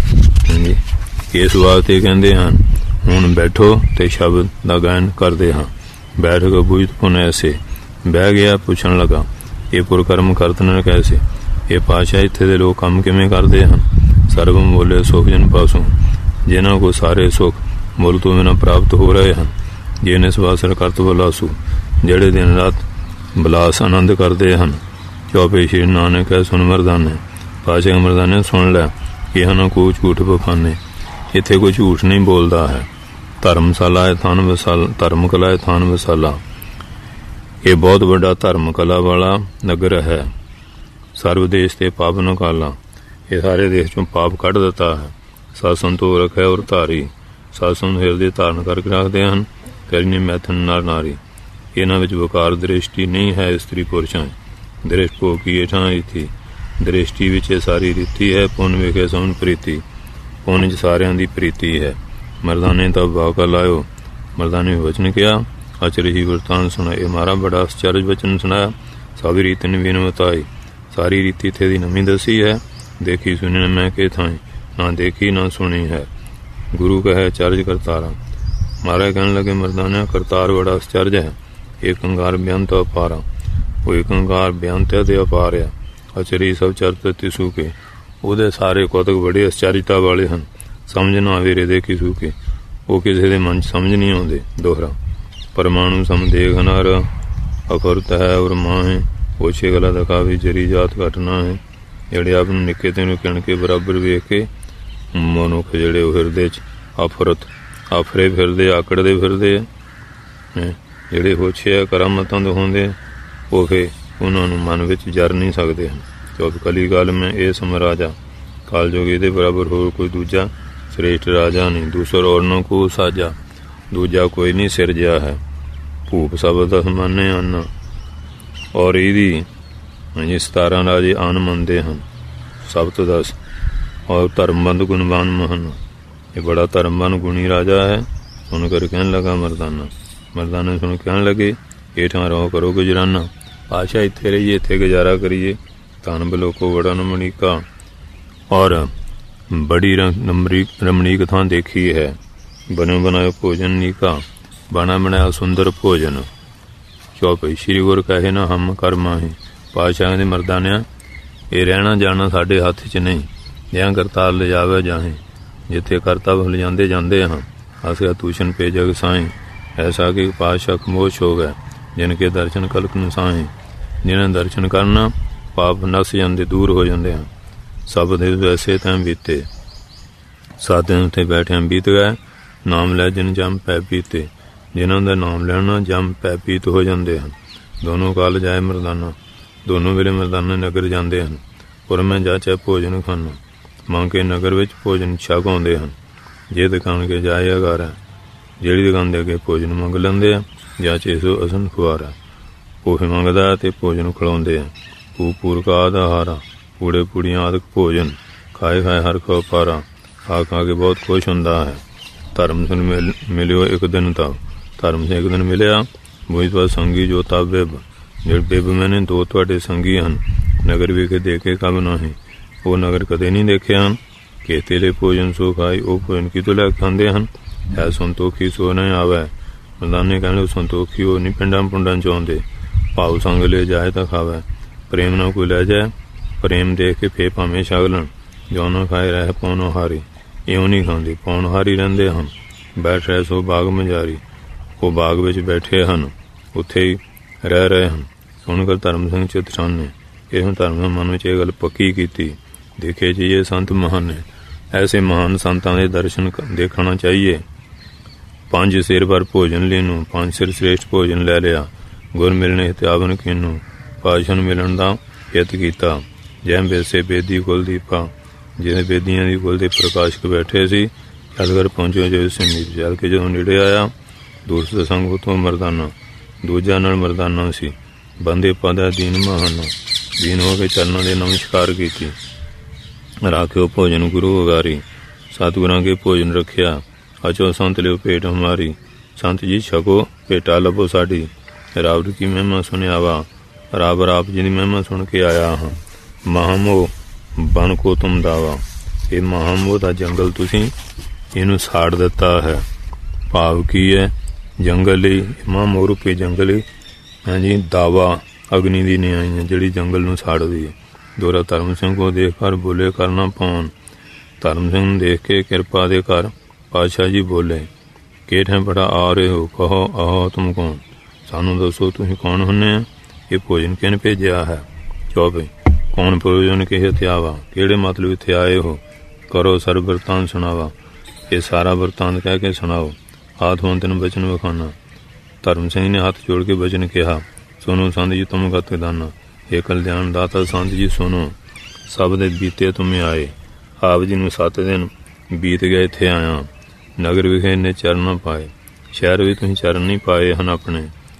ਇਸ ਵਾਸਤੇ ਕਹਿੰਦੇ ਹਨ ਹੁਣ ਬੈਠੋ ਤੇ ਸ਼ਬਦ ਦਾ ਗਾਇਨ ਕਰਦੇ ਹਾਂ। ਬੈਠ ਕੇ ਬੁਝ ਪੁਨ ਐਸੇ, ਬਹਿ ਗਿਆ ਪੁੱਛਣ ਲੱਗਾ, ਇਹ ਪੁਰਕਰਮ ਕਰਤਨ ਕੈਸੇ। ਇਹ ਪਾਤਸ਼ਾਹ ਇੱਥੇ ਦੇ ਲੋਕ ਕੰਮ ਕਿਵੇਂ ਕਰਦੇ ਹਨ। ਸਰਬ ਮੋਲੇ ਸੁਖ ਜਨ ਪਾਸੋਂ, ਜਿਨ੍ਹਾਂ ਕੋ ਸਾਰੇ ਸੁਖ ਮੁੱਲ ਤੋਂ ਬਿਨਾਂ ਪ੍ਰਾਪਤ ਹੋ ਰਹੇ ਹਨ। ਜਿਹਨੇ ਸਵਾਸਰ ਕਰਤ ਬਲਾਸੂ, ਜਿਹੜੇ ਦਿਨ ਰਾਤ ਬਲਾਸ ਆਨੰਦ ਕਰਦੇ ਹਨ। ਚੌਪੇ ਸ਼੍ਰੀ ਨਾਨਕ ਹੈ ਸੁਣ ਮਰਦਾਨੇ, ਪਾਤਸ਼ਾਹ ਮਰਦਾਨੇ ਸੁਣ ਲੈ, ਇਹ ਨਾ ਕੋਈ ਝੂਠ ਬਖਾਨੇ, ਇੱਥੇ ਕੋਈ ਝੂਠ ਨਹੀਂ ਬੋਲਦਾ ਹੈ। ਧਰਮਸ਼ਾਲਾ ਹੈ ਥਾਨ ਵਸਾਲਾ, ਧਰਮ ਕਲਾ ਹੈ ਥਾਨ ਵਸਾਲਾ। ਇਹ ਬਹੁਤ ਵੱਡਾ ਧਰਮ ਕਲਾ ਵਾਲਾ ਨਗਰ ਹੈ। ਸਰਵ ਦੇਸ਼ ਤੇ ਪਾਵਨ ਕਾਲਾ, ਇਹ ਸਾਰੇ ਦੇਸ਼ ਚੋਂ ਪਾਪ ਕੱਢ ਦਿੱਤਾ ਹੈ। ਸਤ ਸੰਤੋਖ ਰੱਖਿਆ ਔਰ ਧਾਰੀ, ਸਤ ਸੰਤ ਹਿਰਦੇ ਧਾਰਨ ਕਰਕੇ ਰੱਖਦੇ ਹਨ। ਕਰੀ ਨੇ ਮੈਥਨ ਨਰ ਨਾਰੀ, ਇਹਨਾਂ ਵਿੱਚ ਵਕਾਰ ਦ੍ਰਿਸ਼ਟੀ ਨਹੀਂ ਹੈ ਇਸਤਰੀ ਪੁਰਸ਼ਾਂ ਦ੍ਰਿਸ਼ਟ ਭੋਗ ਕੀ ਹੇਠਾਂ ਇੱਥੇ ਦ੍ਰਿਸ਼ਟੀ ਵਿੱਚ ਇਹ ਸਾਰੀ ਰੀਤੀ ਹੈ ਪੁੰਨ ਵਿਖੇ ਸੋਨ ਪ੍ਰੀਤੀ ਪੁੰਨ 'ਚ ਸਾਰਿਆਂ ਦੀ ਪ੍ਰੀਤੀ ਹੈ। ਮਰਦਾਨੇ ਤਾਂ ਵਾਕਾ ਲਾਇਓ ਮਰਦਾਨੇ ਵਚਨ ਕਿਹਾ ਅਚਰਹੀ ਵਰਤਾਨ ਸੁਣਾ ਇਹ ਮਾਰਾ ਬੜਾ ਅਚਰਜ ਵਚਨ ਸੁਣਾਇਆ ਸਭ ਰੀਤ ਨੇ ਵਿਨਵਤਾਈ ਸਾਰੀ ਰੀਤੀ ਇੱਥੇ ਦੀ ਨਵੀਂ ਦੱਸੀ ਹੈ ਦੇਖੀ ਸੁਣੀ ਮੈਂ ਕਿ ਥਾਂ ਨਾ ਦੇਖੀ ਨਾ ਸੁਣੀ ਹੈ। ਗੁਰੂ ਕਹੇ ਅਚਰਜ ਕਰਤਾਰਾ ਮਹਾਰਾਜ ਕਹਿਣ ਲੱਗੇ ਮਰਦਾਨਾ ਕਰਤਾਰ ਬੜਾ ਅਚਰਜ ਹੈ ਇੱਕ ਅੰਗਾਰ ਬੇਅੰਤ ਅਪਾਰਾ ਉਹ ਇੱਕ ਅੰਗਾਰ ਬੇਅੰਤ ਤੇ ਅਪਾਰ ਆ ਅਚਰੀ ਸਭ ਚਰਤ ਤਿਸੂ ਕੇ ਉਹਦੇ ਸਾਰੇ ਕੌਤਕ ਬੜੇ ਅਚਰਜਤਾ ਵਾਲੇ ਹਨ ਸਮਝ ਨਾ ਆਵੇ ਰੇ ਦੇਖੀ ਸੂ ਕੇ ਉਹ ਕਿਸੇ ਦੇ ਮਨ 'ਚ ਸਮਝ ਨਹੀਂ ਆਉਂਦੇ। ਦੋਹਰਾ ਪਰਮਾਣੂ ਸਮਦੇਖ ਨਰ ਅਖੁਰਤ ਹੈ ਔਰ ਮਾਂ ਹੈ ਪੋਛੇ ਗਲਾ ਦਿਖਾਵੇ ਜਰੀ ਜਾਤ ਘਟਨਾ ਹੈ ਜਿਹੜੇ ਆਪ ਨੂੰ ਨਿੱਕੇ ਤੇ ਨੂੰ ਕਿਣ ਕੇ ਬਰਾਬਰ ਵੇਖ ਕੇ ਮਨੁੱਖ ਜਿਹੜੇ ਉਹ ਹਿਰਦੇ 'ਚ ਆਫਰੇ ਫਿਰਦੇ ਆਕੜਦੇ ਫਿਰਦੇ ਆ ਜਿਹੜੇ ਹੋਛੇ ਕਰਾਮਤਾਂ ਦਿਖਾਉਂਦੇ ਉਹ ਫਿਰ ਉਹਨਾਂ ਨੂੰ ਮਨ ਵਿੱਚ ਜਰ ਨਹੀਂ ਸਕਦੇ ਹਨ। ਚੌਥ ਕਲੀ ਕਾਲ ਮੈਂ ਇਹ ਸਮਰਾਜਾ ਕਾਲ ਜੋਗ ਇਹਦੇ ਬਰਾਬਰ ਹੋਰ ਕੋਈ ਦੂਜਾ श्रेष्ठ राजा नहीं दूसर और न को साजा दूजा कोई नहीं सिरजिया है भूप सब दस माने अन्न और ਇਹਦੀ 17 राजे आन ਮੰਨਦੇ ਹਨ ਸਭ ਤੋਂ 10 और धर्मबंद गुणवान महन ये बड़ा धर्मवान गुणी राजा है। सुनकर कहने लगा मर्दाना सुन कहने लगे हेठां रहो करो गुजराना आशा इत्थे रहिए इत्थे गुजारा करिए धन बलोको बड़ा नमणीका और बड़ी रमणीक थां देखी है बनो बनायो भोजन नीका बना बनाया सुंदर भोजन चौपाई श्री गुर कहे ना हम कर्मा ही पातशाह दे मर्दानिया ये रहना जाना साडे हथ च नहीं ज्यां करतार ले जावे जाहे जिथे करतब लिजांदे जांदे हाँ असिया तूषण पे जग साई ऐसा कि पातशाह खमोश हो गए जिनके दर्शन कल्क न साई जिन्हें दर्शन करना पाप नस जाते दूर हो जाते हैं सब दे वैसे तैं बीते 7 दिन उत्थे बैठिया बीत गए नाम लै जिन जम पै पीते जिन्हों का नाम लैना जम पै पीत हो जाते हैं। दोनों काल जाए मरदाना दोनों वेले मरदाना नगर जाते हैं और मैं जाचे भोजन खाना मंग के नगर विच भोजन छक आउंदे हैं जे दुकान के जाए अगार है जिहड़ी दुकान दे अगे भोजन मंग लैंदे आ जाचे सो असन खुआरा पोहे मंगदा ते भोजन खिलाउंदे आ पूर का आधा हारा पूड़े पूड़ियाँ आदि भोजन खाए हर खो पारा खा के बहुत खुश होंदा है। धर्म सिंह मिलियो एक दिन तब धर्म सिंह एक दिन मिलिया मुझ पर संगी जो तब बिब जिहड़े बिब मैंने 2 तुहाडे संगी हैं नगर विखे देखे कब नहीं वो नगर कदे नहीं देखे हैं कि तेरे भोजन सो खाई वो भोजन की तो लै खाते हैं है संतोखी सो नहीं आवे मरदाने कहने संतोखी वो नहीं पिंडां पुंडां च आउंदे भाव संग ले जाए तो खावे प्रेम ना कोई लै जाए प्रेम देख के फे भावें छगलन जो ना खाए रह पौनो हारी इउं नहीं खांदी पौन हारी रहिंदे हन बैठ रहे सो बाग मजारी वो बाग विच बैठे हन उत्थे ही रह रहे हन। सुनकर धर्म सिंह चित छाने इस धर्म मन में यह गल पक्की की देखे जी ये संत महान ने ऐसे महान संतां दे दर्शन देखना चाहिए। 5 सिर पर भोजन लेनू 5 सिर श्रेष्ठ भोजन लै लिया गुर मिलने त्यावन किनू पातशाह मिलन दा हित कीता जै बेसे बेदी कुल दीपा जिन्हें बेदियां दी कुल दे प्रकाशक बैठे सी चलकर पहुंचो जो समीप चल के जो नेड़े आया दूसरे संग उतों मरदाना दूजा नाल मरदाना सी बंदे पदा दीन महान दीन हो के चरणों दे नमस्कार की राख्यो भोजन गुरु उगारी सतगुरां के भोजन रखिया अचो संत लियो भेट हमारी संत जी छको भेटा लभो साडी रावड़ की महिमा सुनियावा राबर आप जी की महिमा सुन के आया हाँ महामोह बन को तुम दावा ये महामोह का जंगल तुसी इनू साड़ दिता है भाव की है जंगल ही महामोह रूपी जंगल ही हाँ जी दावा अग्नि दी नहीं आई है जिहड़ी जंगल नू साड़ दी है। दोहरा धर्म सिंह को देख कर बोले करना पौन धर्म सिंह देख के कृपा दे कर पातशाह जी बोले के ठे बड़ा आ रहे हो कहो आहो तुम कौन सानू दसो तुसीं कौन हुन्ने ये भोजन किन भेजिया है। चौबे कौन भोजन के हथियावा केड़े मतलब इत्थे आए हो करो सर वरतांत सुनावा ये सारा वरतांत कह के सुनाओ हाथ हों तेन बचन विखाना। धर्म सिंह ने हाथ जोड़ के बचन कहा सुनो संत जी तुम गत दाना हे कल्याण दाता संत जी सुनो सब दे बीते तुम्हें आए आप जी नूं 7 दिन बीत गए इत्थे आया नगर विखे ने चरण पाए शहर भी तुसीं चरण नहीं पाए हन अपने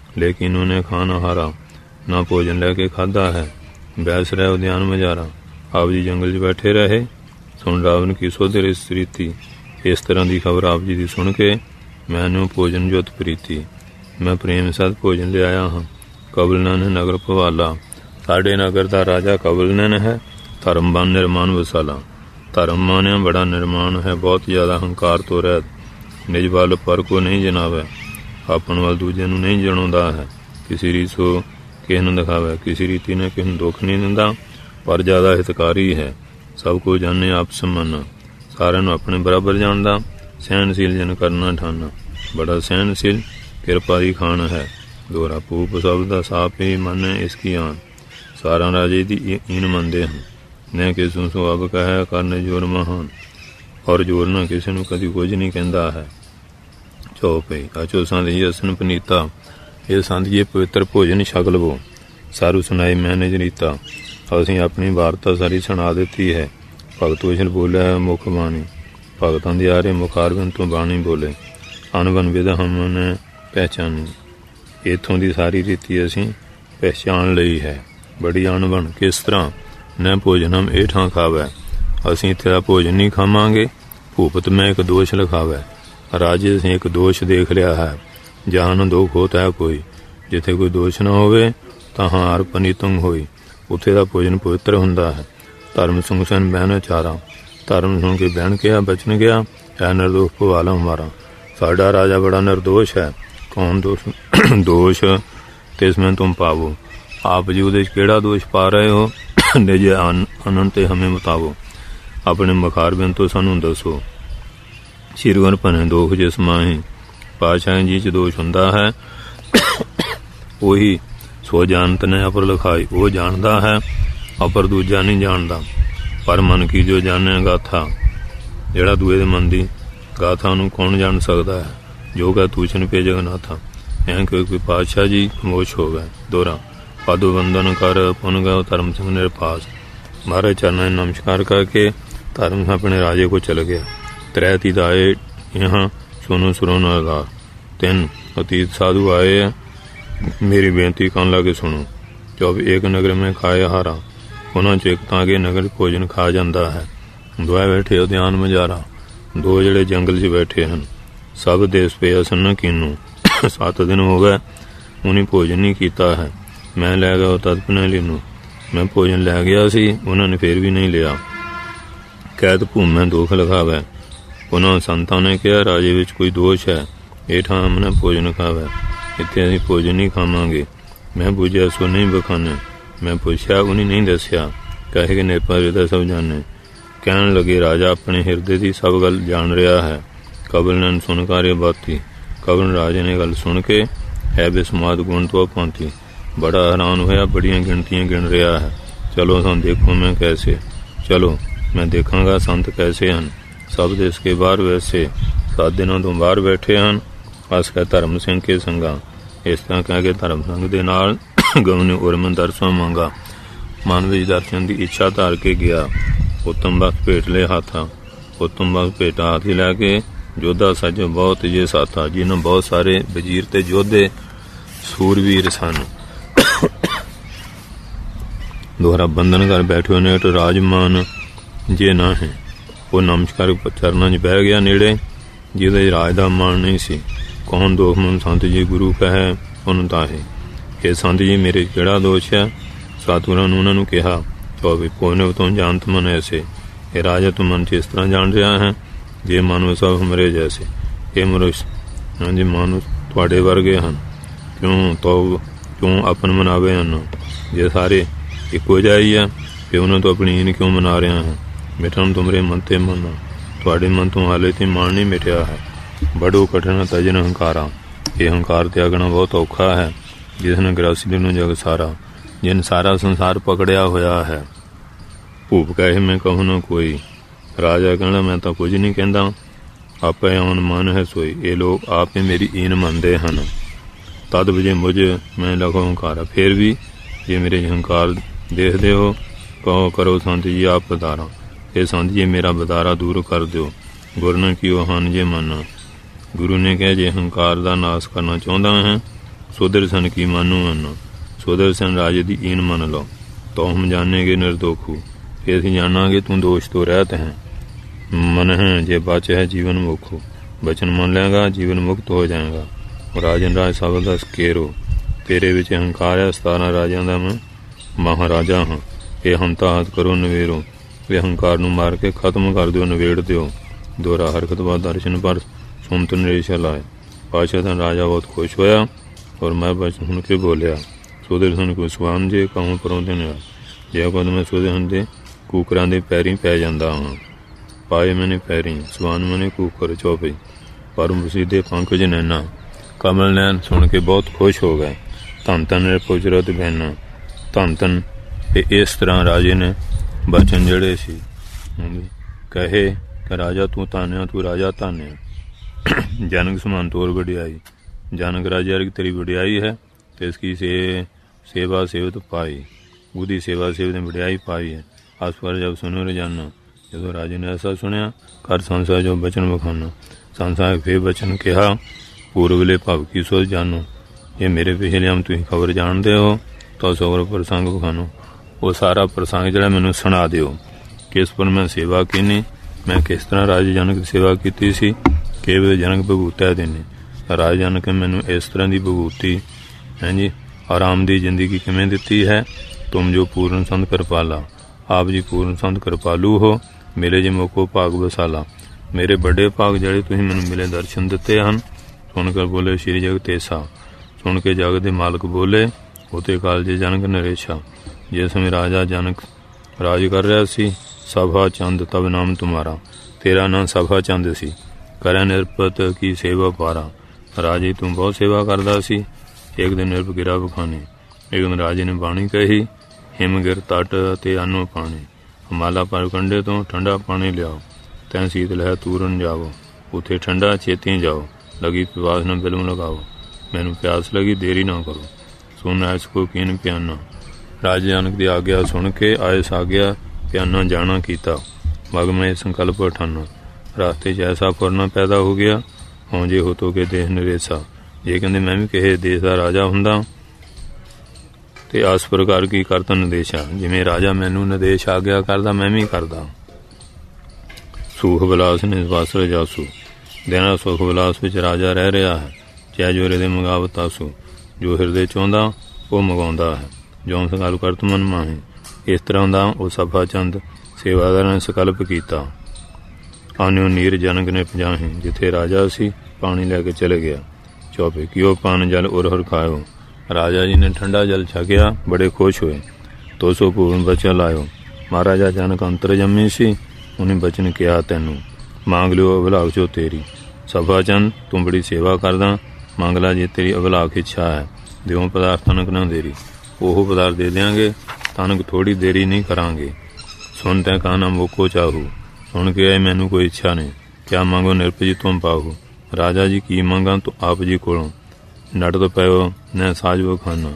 लेकिन उन्हें खाना हारा, ना भोजन लैके खाधा है। बैस रहे उद्यान में जा रहा। आप जी जंगल 'ਚ बैठे रहे। सुन रावण की सोधर रीति। इस तरह की खबर आप जी की सुन के मैनू भोजन जुत प्रीति। मैं प्रेम सद भोजन ले आया हाँ। कबलनन नगर भवाला। साढ़े नगर का राजा कबलनन है। धर्मवान निर्माण वसाला। धर्म मानिया बड़ा निर्माण है, बहुत ज्यादा हंकार तो रहत। निज बल पर को नहीं जनावे, अपन वाल दूजे नूं नहीं जनाउंदा है। किसी रीत सो किस नूं दिखावे, किसी रीति ने किस नूं दुख नहीं दिंदा, पर ज्यादा हितकारी है। सब को जाने आप सम्मान, सारे नूं अपने बराबर जानदा। सहनशील जन करना ठाना, बड़ा सहनशील किरपा दी खान है। दोहरा भूप शब्द साप ही मन इसकी आन। सारा राजे दी ईन मंदे हैं। न किसू सो अब कह करने जोर महान, और जोर न किसी नूं कदी कुछ नहीं कहता है। चौपई अचो संत जी असन पनीता। ये संत जी पवित्र भोजन छक लवो। सारू सुनाई मैंने जरीता। असीं अपनी वार्ता सारी सुना दिती है। भगत कुशल बोलिया है मुख बाणी। भगतां दी आरे मुखारबिंद तो बाणी बोले। अनबन विध हमने पहचानी। इत्थों दी सारी रीति असीं पहचान लई है। बड़ी अनबन किस तरह न भोजन हम ਇਹ ਠਾਂ ਖਾਵੇ। ਅਸੀਂ ਤੇਰਾ ਭੋਜਨ ਨਹੀਂ ਖਾਵਾਂਗੇ। ਭੂਪਤ में एक दोष लिखावे। राजे ਅਸੀਂ एक दोष देख लिया है। जहाँ न दोख होता है कोई, जिथे कोई दोष न होवे तहाँ हर पनीतंग होई। उत्थे दा भोजन पवित्र हुंदा है। धर्म सुन सन बहन चारा। धर्म सुन के बहन किया बचन गया है निर्दोष भवाला हमारा। साडा राजा बड़ा निर्दोष है। कौन दोष दोष तिसमें तुम पावो। आप जी उहदे केड़ा दोष पा रहे हो? निज अनंत हमें बतावो। अपने मखारबिंद तो सानू दसो। सिरवर भने दोख जिस माही। पातशाह जी च दोष हुंदा है। वही सो जानत ने अपर लिखाई। वो जानता है, अपर दूजा नहीं जानता। पर मन की जो जाने गाथा, जेड़ा दूए दे मन दी गाथा नूं कौन जान सकता है। जो कह तूचन पे जगन्नाथा। ऐं कोई पातशाह जी मोश हो गए। दोहरा पादो वंदन कर पुन गयो धर्म सिंह निरपास। महाराज चरणों में नमस्कार करके धर्म सिंह अपने राजे को चल गया। त्रै तीत आए यहाँ सुनो सुनो न लगा। 3 अतीत साधु आए मेरी बेनती कान लाके सुनो। जब एक नगर में खाए हारा, उन्होंने च एक तांगे नगर भोजन खा जाता है। दोए बैठे उद्यान में जा रहा। दो जड़े जंगल 'ਚ बैठे हैं। सब देश पे असन कीनू। 7 दिन हो गए उन्हें भोजन नहीं किया है। मैं लै गया तदपने लीनू। मैं भोजन लै गया सी, उन्होंने फिर भी नहीं लिया। कैद भूमि दुख लिखावे। उन्होंने संतां ने कहा राजे विच कोई दोष है। ये ठां हमने भोजन खावे, इत्थे असीं भोजन नहीं खावांगे। मैं बुझिया सो नहीं बखाने। मैं पुछया, उन्हें नहीं दसिया। कहे कि निरपा सब जाने। कहन लगे राजा अपने हिरदे की सब गल जान रहा है। कबलनन सुनकारे बाती। कबल राजे ने गल सुन के है बिस्माद गुण तो पांती। बड़ा हैरान होया, बड़ियां गिनतियां गिन रहा है। चलो सन देखो मैं कैसे। चलो मैं देखांगा संत कैसे हैं। सब देश के बाहर वैसे 7 दिनों तो बाहर बैठे हैं। अस कह धर्म सिंह के संगा। इस तरह कह के धर्म सिंह दे नाल गऊ ने उर्मन दर्शन मांगा। मन विच दर्शन की इच्छा धार के गया। उत्तम वक्त भेट ले हाथा। उत्तम वक्त भेट हाथ ही लैके योद्धा सज बहुत जे साथा। जिन्होंने बहुत सारे वजीर ते योद्धे सूरवीर सन। दोहरा बंधन कर बैठे नेट राजमान जे ना है। वो नमस्कार चरणों 'ਚ बह गया नेड़े, जिहदे राज दा मान नहीं सी। कौन दोख मन संत जी गुरु कहे उन ताहे। ये संत जी मेरे केड़ा दोष है? सतगुरां ने उन्होंने कहा, चौबी पोने तो जानत मन ऐसे। ये राजा तुम मन इस तरह जान रहा है जे मानो सब हमरे जैसे। ये मनुष्य हाँ जी मानो थोड़े वर्गे हैं। क्यों अपन मनावे हैं। जे सारे इको जाई है फिर उन्हें तो अपनी ईन क्यों मना रहे हैं। मिटन तुमरे मन ते मना, थोड़े मन तो हाले ते मान नहीं मिटिया है। बड़ो कठिन तजन हंकारा। ये हंकार त्यागना बहुत औखा है। जिसने ग्रासी दिनों जग सारा, जिन सारा संसार पकड़िया होया है। भूप कहे मैं कहूँ न कोई। राजा कहना मैं तो कुछ नहीं कहता। आपे आन मन है सोई। ये लोग आप ही मेरी ईन मनते हैं। तद वजे मुझे मैं लखो हंकारा। फिर भी ये मेरे हंकार देखते हो, कहो करो संत जी आप बदारा। ये संत जी मेरा बदारा दूर कर दो। गुरु ने कियो हन जे मना। गुरु ने कहा जे हंकार का नाश करना चाहता है सुदर्शन की मानो मनो, सुदर्शन राजे दी ईन मन लो। तो हम जानेंगे निर्दोखू, फिर असीं जानांगे तू दोष तो रहत है। मन है जे बच है जीवन मुखो, बचन मन लेगा जीवन मुक्त हो जाएगा। राजन राज सब दस केरो, तेरे विच हंकार है 17 राजियां दा मैं महाराजा हाँ। ये हंता हथ करो नवेरो, वे हंकार नूं मार के खत्म कर दिओ, नवेड़ दिओ। दोहरा हरकत बाद दर्शन पर सुनत नरेश लाए। पातशाह धन राजा बहुत खुश होया और मैं बचन सुन के बोलिया, सुदर्शन को स्वान जे कहूँ परोंदे ने जे कद मैं सुदर्शन दे कूकरां दे पैरीं पै जांदा हाँ। पाए मैंने पैरीं, स्वान मैंने कूकर चौपई, पर मुसीदे पंकज नैना। कमल नैन सुन के बहुत खुश हो गए। धन धन पुजरत बहना, धन धन। इस तरह राजे ने बचन जड़े सी कहे कि राजा तू तान्या, तू राजा तान्या। जनक समान तोर वडियाई, जनक राजा की तेरी वडियाई है तो इसकी सेवा सेवत पाई, उसकी सेवा सेवत ने वडियाई पाई है। आस पर जब सुनो रजाना, जो राजे ने ऐसा सुनिया कर संसार जो बचन बखाना। संसार फिर बचन कहा, पूर्वले भव की सोच जानो। ये मेरे पिछले हम तुम खबर जानते हो तो सौर प्रसंग बखानो। वो सारा प्रसंग जरा मैनू सुना दिओ, किस पर मैं सेवा कीनी, मैं किस तरह राजे जनक की सेवा की सी, कि जनक भगूता देने। राजे जनक ने मैनू इस तरह की भगूती है जी, आराम की जिंदगी किमें दिती है। तुम जो पूर्ण संत कृपाला, आप जी पूर्ण संत कृपालू हो, मेरे जी मोको भाग बसाला। मेरे बड़े भाग जड़े तुसीं मैनू मिले दर्शन दिते हैं। सुनकर बोले श्री जगतेसा, सुन के जग दे मालक बोले, होते काल जे जनक नरेशा। जिस समय राजा जनक राज कर रहा सी, सभा चंद तब नाम तुम्हारा, तेरा नाम सभा चंद सी। करै निरपत की सेवा पारा, राजे तू बहुत सेवा करदा सी। एक दिन निरप गिरा बखानी, एक दिन राजे ने बाणी कही, हिमगिर तट ते अन्नो पानी। हिमाला पर कंडे तो ठंडा पानी लियाओ, तैं सीत लह तूरन जाओ। उथे ठंडा छेती जाओ, लगी पिपास न बिलम लगाओ। मैनू प्यास लगी देरी ना करो, सुन ऐस को कीन प्याना। राजे जनक की आग्या सुन के आयस आ गया, प्याना जाना कीता। मग में संकल्प ठाना, रास्ते च ऐसा फुरना पैदा हो गया, हों जे हो तो के देश नरेसा। जे कहते मैं भी किसी देश का राजा हुंदा ते इस प्रकार की करता निर्देशा, जिमें राजा मैनू निर्देश आ गया करदा मैं भी करदा। सुख विलास ने वासर जासू, देना सुख विलास विच राजा रह रहा है। चाहे जो हृदय मंगावत आसू, जो हृदय चाहुंदा वो मंगाउंदा है। जो संकल्प करत मन माहे, इस तरह का वह सभा चंद सेवादार ने संकल्प किया। आन्यो नीर जनक ने पजाही, जिथे राजा सी पानी लैके चले गया। चौपे कियो पान जल उर खायो, राजा जी ने ठंडा जल छकिया, बड़े खुश हुए। 200 पूर्ण बचन लायो। महाराजा जनक अंतर जमी सी, उन्हें बचन किया, तैनू मांग लियो अभिलाख जो तेरी। सभा चंद तू बड़ी सेवा करदा, मांगला जे तेरी अभिलाख इच्छा है। दिओ पदार्थ तनक न देरी, ओह पदार्थ दे देंगे, तनक थोड़ी देरी नहीं करांगे। सुन तै कहना मोको चाहू, सुन के आए मैनू कोई इच्छा नहीं। क्या मांगो निरप जी तुम पाहू, राजा जी की मांगा तो आप जी कोलों। नट तो पैओ न साज वो खाना।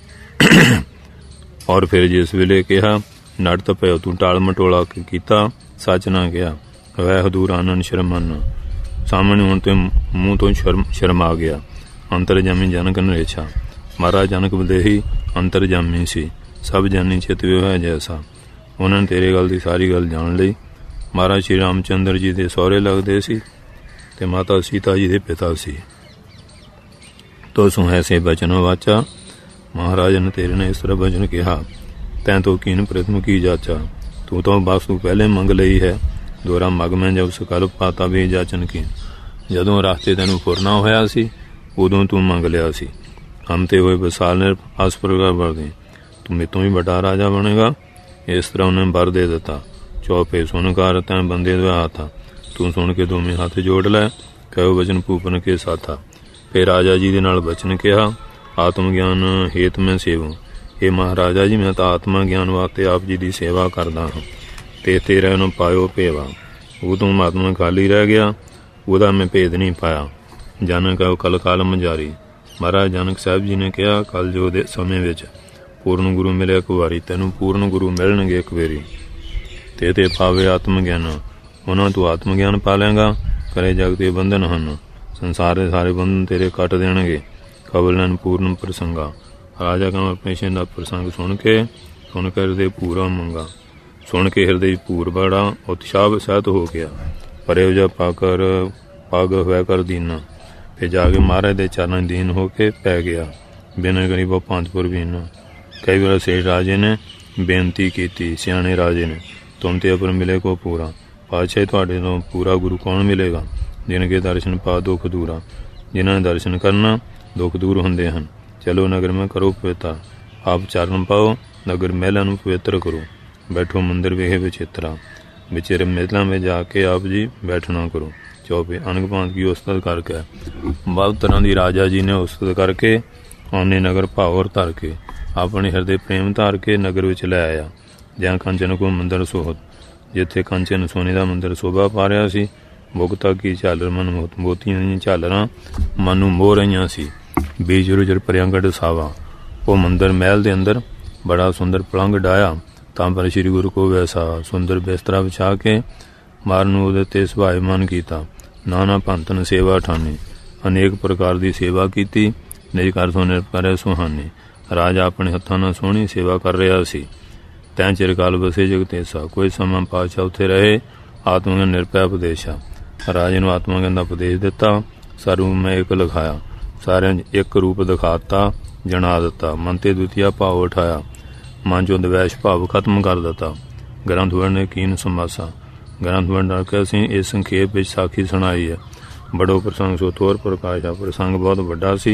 और फिर जिस वेले कहा नट तो पैओ तू टाल मटोला किया, सच ना कहा। वह हदूर आनंद शर्माना, सामने होने तो मुँह तो शर्म आ गया। अंतर जमी जनक नरेशा, महाराज जनक विदेही अंतर जामी सी, सब जानी चित विवाह जैसा। उन्होंने तेरे गल की सारी गल जान ली। महाराज श्री रामचंद्र जी के सौहरे लगते सी ते माता सीता जी के पिता सी। तो सु ऐसे बचन वाचा, महाराज ने तेरे ने इस तरह बचन कहा, तैं तो कीन प्रथम की जाचा, तू तो वस्तु पहले मंग लई है। दोरा मग में जब संकल्प पाता भी जाचन की, जदों रास्ते तेनू फुरना होया सी उदों तू मंग लिया सी। हमते हुए विशाल ने आस प्रकार वर दी, तू मेतों भी बड़ा राजा बनेगा। इस तरह उन्हें वर दे दिता। चौपे सुनकार तैं बंदे दो हाथा, तू सुन के दोवें हाथ जोड़ लै, कहो वचन पूपन के साथा। फिर राजा जी दे नाल बचन कहा, आत्म ज्ञान हेत मैं सेवूं। हे महाराजा जी, मैं तो आत्मा ज्ञान वास्ते आप जी की सेवा करदा हाँ, ते तेरा न पायो भेवा। उदों आत्मा खाली रह गया, उदा मैं भेद नहीं पाया। जनक कल कालम जारी। महाराज जनक साहब जी ने कहा, कल जो दे समय विच पूर्ण गुरु मिले एक वारी, तैनू पूर्ण गुरु मिलणगे एक वेरी। ते पावे आत्म ज्ञान, उन्होंने तू आत्म ज्ञान पा लेगा। करे जग ते बंधन हन, संसार के सारे बंधन तेरे कट देणगे। ਕਵਲਨ ਪੂਰਨ ਪ੍ਰਸੰਗਾ। ਰਾਜਾ ਕਮਲ ਪੇਸ਼ੇ ਦਾ ਪ੍ਰਸੰਗ ਸੁਣ ਕੇ ਹਿਰਦੇ ਪੂਰਾ ਮੰਗਾ। ਸੁਣ ਕੇ ਹਿਰਦੇ ਭੂਰ ਬੜਾ ਉਤਸ਼ਾਹ ਸਹਿਤ ਹੋ ਗਿਆ। ਪਰੇ ਜਾ ਪਾਕਰ ਪੱਗ ਹੋਇਆ ਕਰ ਦੀਨਾ। ਫਿਰ ਜਾ ਕੇ ਮਹਾਰਾਜ ਦੇ ਚਰਨਾਂ ਦੀਨ ਹੋ ਕੇ ਪੈ ਗਿਆ। ਬਿਨ ਗਰੀਬੋ ਪੰਥਪੁਰ ਵੀਨਾ। ਕਈ ਵਾਰ ਸੇਠ ਰਾਜੇ ਨੇ ਬੇਨਤੀ ਕੀਤੀ। ਸਿਆਣੇ ਰਾਜੇ ਨੇ ਤੁਮ ਤੇ ਅਪਰ ਮਿਲੇ ਕੋ ਪੂਰਾ। ਪਾਤਸ਼ਾਹ ਤੁਹਾਡੇ ਤੋਂ ਪੂਰਾ ਗੁਰੂ ਕੌਣ ਮਿਲੇਗਾ? ਜਿਨ ਕੇ ਦਰਸ਼ਨ ਪਾ ਦੁੱਖ ਦੂਰਾ। ਜਿਨ੍ਹਾਂ ਨੇ ਦਰਸ਼ਨ ਕਰਨਾ ਦੁੱਖ ਦੂਰ ਹੁੰਦੇ ਹਨ। ਚਲੋ ਨਗਰ ਮੈਂ ਕਰੋ ਪਵਿੱਤਰ। ਆਪ ਚਰਨ ਪਾਓ ਨਗਰ ਮਹਿਲਾਂ ਨੂੰ ਪਵਿੱਤਰ ਕਰੋ। ਬੈਠੋ ਮੰਦਿਰ ਵੇਖੇ ਵਿਚਿਤਰਾ। ਵਿਚੇਰੇ ਮਹਿਲਾਂ ਵਿੱਚ ਜਾ ਕੇ ਆਪ ਜੀ ਬੈਠਣਾ ਕਰੋ। ਚੌਪੇ ਅਨੰਗ ਭਾਂਤ ਕੀ ਉਸਤਤ ਕਰਕੇ ਬਹੁਤ ਤਰ੍ਹਾਂ ਦੀ ਰਾਜਾ ਜੀ ਨੇ ਉਸਤਤ ਕਰਕੇ ਆਨੇ ਨਗਰ ਭਾਵਰ ਧਰ ਕੇ ਆਪਣੇ ਹਿਰਦੇ ਪ੍ਰੇਮ ਧਾਰ ਕੇ ਨਗਰ ਵਿੱਚ ਲੈ ਆਇਆ। ਜਾਂ ਕੰਚਨ ਕੋ ਮੰਦਰ ਸੋਹਤ। ਜਿੱਥੇ ਕੰਚਨ ਸੋਨੇ ਦਾ ਮੰਦਰ ਸ਼ੋਭਾ ਪਾ ਰਿਹਾ ਸੀ। ਮੁਕਤਾ ਕੀ ਝਾਲਰ ਮਨ ਮੋਤੀਆਂ ਦੀਆਂ ਝਾਲਰਾਂ ਮਨ ਨੂੰ ਮੋਹ ਰਹੀਆਂ ਸੀ। ਬੀਜ ਰੁਜਰ ਪ੍ਰਿਅੰਗੜ ਸਾਵਾ। ਉਹ ਮੰਦਰ ਮਹਿਲ ਦੇ ਅੰਦਰ ਬੜਾ ਸੁੰਦਰ ਪਲੰਗ ਡਾਇਆ। ਤਾਂ ਪਰ ਸ੍ਰੀ ਗੁਰੂ ਕੋ ਵੈਸਾ ਸੁੰਦਰ ਬਿਸਤਰਾ ਵਿਛਾ ਕੇ ਮਾਰਨ ਨੂੰ ਉਹਦੇ ਤੇ ਸੁਭਾਇਮਾਨ ਕੀਤਾ। ਨਾਨਾ ਭੰਤਨ ਸੇਵਾ ਠਾਨੀ। ਅਨੇਕ ਪ੍ਰਕਾਰ ਦੀ ਸੇਵਾ ਕੀਤੀ। ਨਿਜ ਘਰ ਤੋਂ ਨਿਰਭਰੇ ਸੁਹਾਨੀ। ਰਾਜਾ ਆਪਣੇ ਹੱਥਾਂ ਨਾਲ ਸੋਹਣੀ ਸੇਵਾ ਕਰ ਰਿਹਾ ਸੀ। ਤੈਂ ਚਿਰਕਾਲ ਬਸੇ ਜਗਤੇਸਾ। ਕੋਈ ਸਮਾਂ ਪਾਤਸ਼ਾਹ ਉੱਥੇ ਰਹੇ। ਆਤਮਾ ਦਾ ਨਿਰਭੈ ਉਪਦੇਸ਼ਾ। ਰਾਜੇ ਨੂੰ ਆਤਮਾ ਗਿਆਨ ਦਾ ਉਪਦੇਸ਼ ਦਿੱਤਾ। ਸਰੂਪ ਮੈਂ ਇੱਕ ਲਿਖਾਇਆ। ਸਾਰਿਆਂ 'ਚ ਇੱਕ ਰੂਪ ਦਿਖਾਤਾ ਜਣਾ ਦਿੱਤਾ। ਮਨ ਤੇ ਦੁਤੀਆ ਭਾਵ ਉਠਾਇਆ। ਮਨ ਚੋਂ ਦਵੈਸ਼ ਭਾਵ ਖਤਮ ਕਰ ਦਿੱਤਾ। ਗ੍ਰੰਥ ਵਰਨੇ ਕੀਨ ਸਮਾਸਾ। ਗ੍ਰੰਥ ਵਰਣ ਕੇ ਅਸੀਂ ਇਸ ਸੰਖੇਪ ਵਿੱਚ ਸਾਖੀ ਸੁਣਾਈ ਹੈ। ਬੜੋ ਪ੍ਰਸੰਗ ਸੋ ਥੋਰ ਪ੍ਰਕਾਸ਼ਾ। ਪ੍ਰਸੰਗ ਬਹੁਤ ਵੱਡਾ ਸੀ।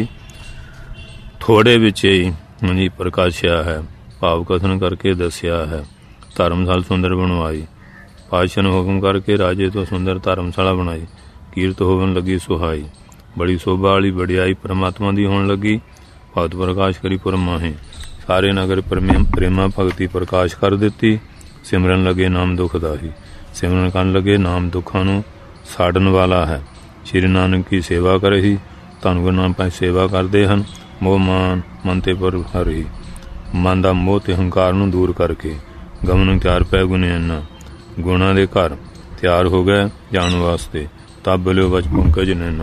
ਥੋੜੇ ਵਿੱਚ ਹੀ ਪ੍ਰਕਾਸ਼ਿਆ ਹੈ। ਭਾਵ ਕਥਨ ਕਰਕੇ ਦੱਸਿਆ ਹੈ। ਧਰਮਸ਼ਾਲਾ ਸੁੰਦਰ ਬਣਵਾਈ। ਪਾਤਸ਼ਾਹ ਨੇ ਹੁਕਮ ਕਰਕੇ ਰਾਜੇ ਤੋਂ ਸੁੰਦਰ ਧਰਮਸ਼ਾਲਾ ਬਣਾਈ। ਕੀਰਤ ਹੋਵਨ ਲੱਗੀ ਸੁਹਾਈ। ਬੜੀ ਸੋਭਾ ਵਾਲੀ ਵਡਿਆਈ ਪਰਮਾਤਮਾ ਦੀ ਹੋਣ ਲੱਗੀ। ਭਗਤ ਪ੍ਰਕਾਸ਼ ਕਰੀ ਪਰਮਾਹੇ। ਸਾਰੇ ਨਗਰ ਪ੍ਰੇਮਾ ਭਗਤੀ ਪ੍ਰਕਾਸ਼ ਕਰ ਦਿੱਤੀ। ਸਿਮਰਨ ਲੱਗੇ ਨਾਮ ਦੁਖਦਾਹੀ। ਸਿਮਰਨ ਕਰਨ ਲੱਗੇ ਨਾਮ ਦੁੱਖਾਂ ਨੂੰ ਸਾੜਨ ਵਾਲਾ ਹੈ। ਸ਼੍ਰੀ ਨਾਨਕ ਦੀ ਸੇਵਾ ਕਰਹੀ। ਧੰਨ ਗੁਰੂ ਨਾਨਕ ਪਾਤਸ਼ਾਹ ਸੇਵਾ ਕਰਦੇ ਹਨ। ਮੋਹ ਮਾਨ ਮਨ ਤੇ ਪਰ ਹਰੀ। ਮਨ ਦਾ ਮੋਹ ਤੇ ਹੰਕਾਰ ਨੂੰ ਦੂਰ ਕਰਕੇ ਗਮਨ ਤਿਆਰ ਪੈ ਗੁਣਿਆਨਾ। ਗੁਣਾਂ ਦੇ ਘਰ ਤਿਆਰ ਹੋ ਗਏ ਜਾਣ ਵਾਸਤੇ। ਤਬ ਬਲਿਓ ਬਚ ਪੰਕਜ ਨੈਨਾ।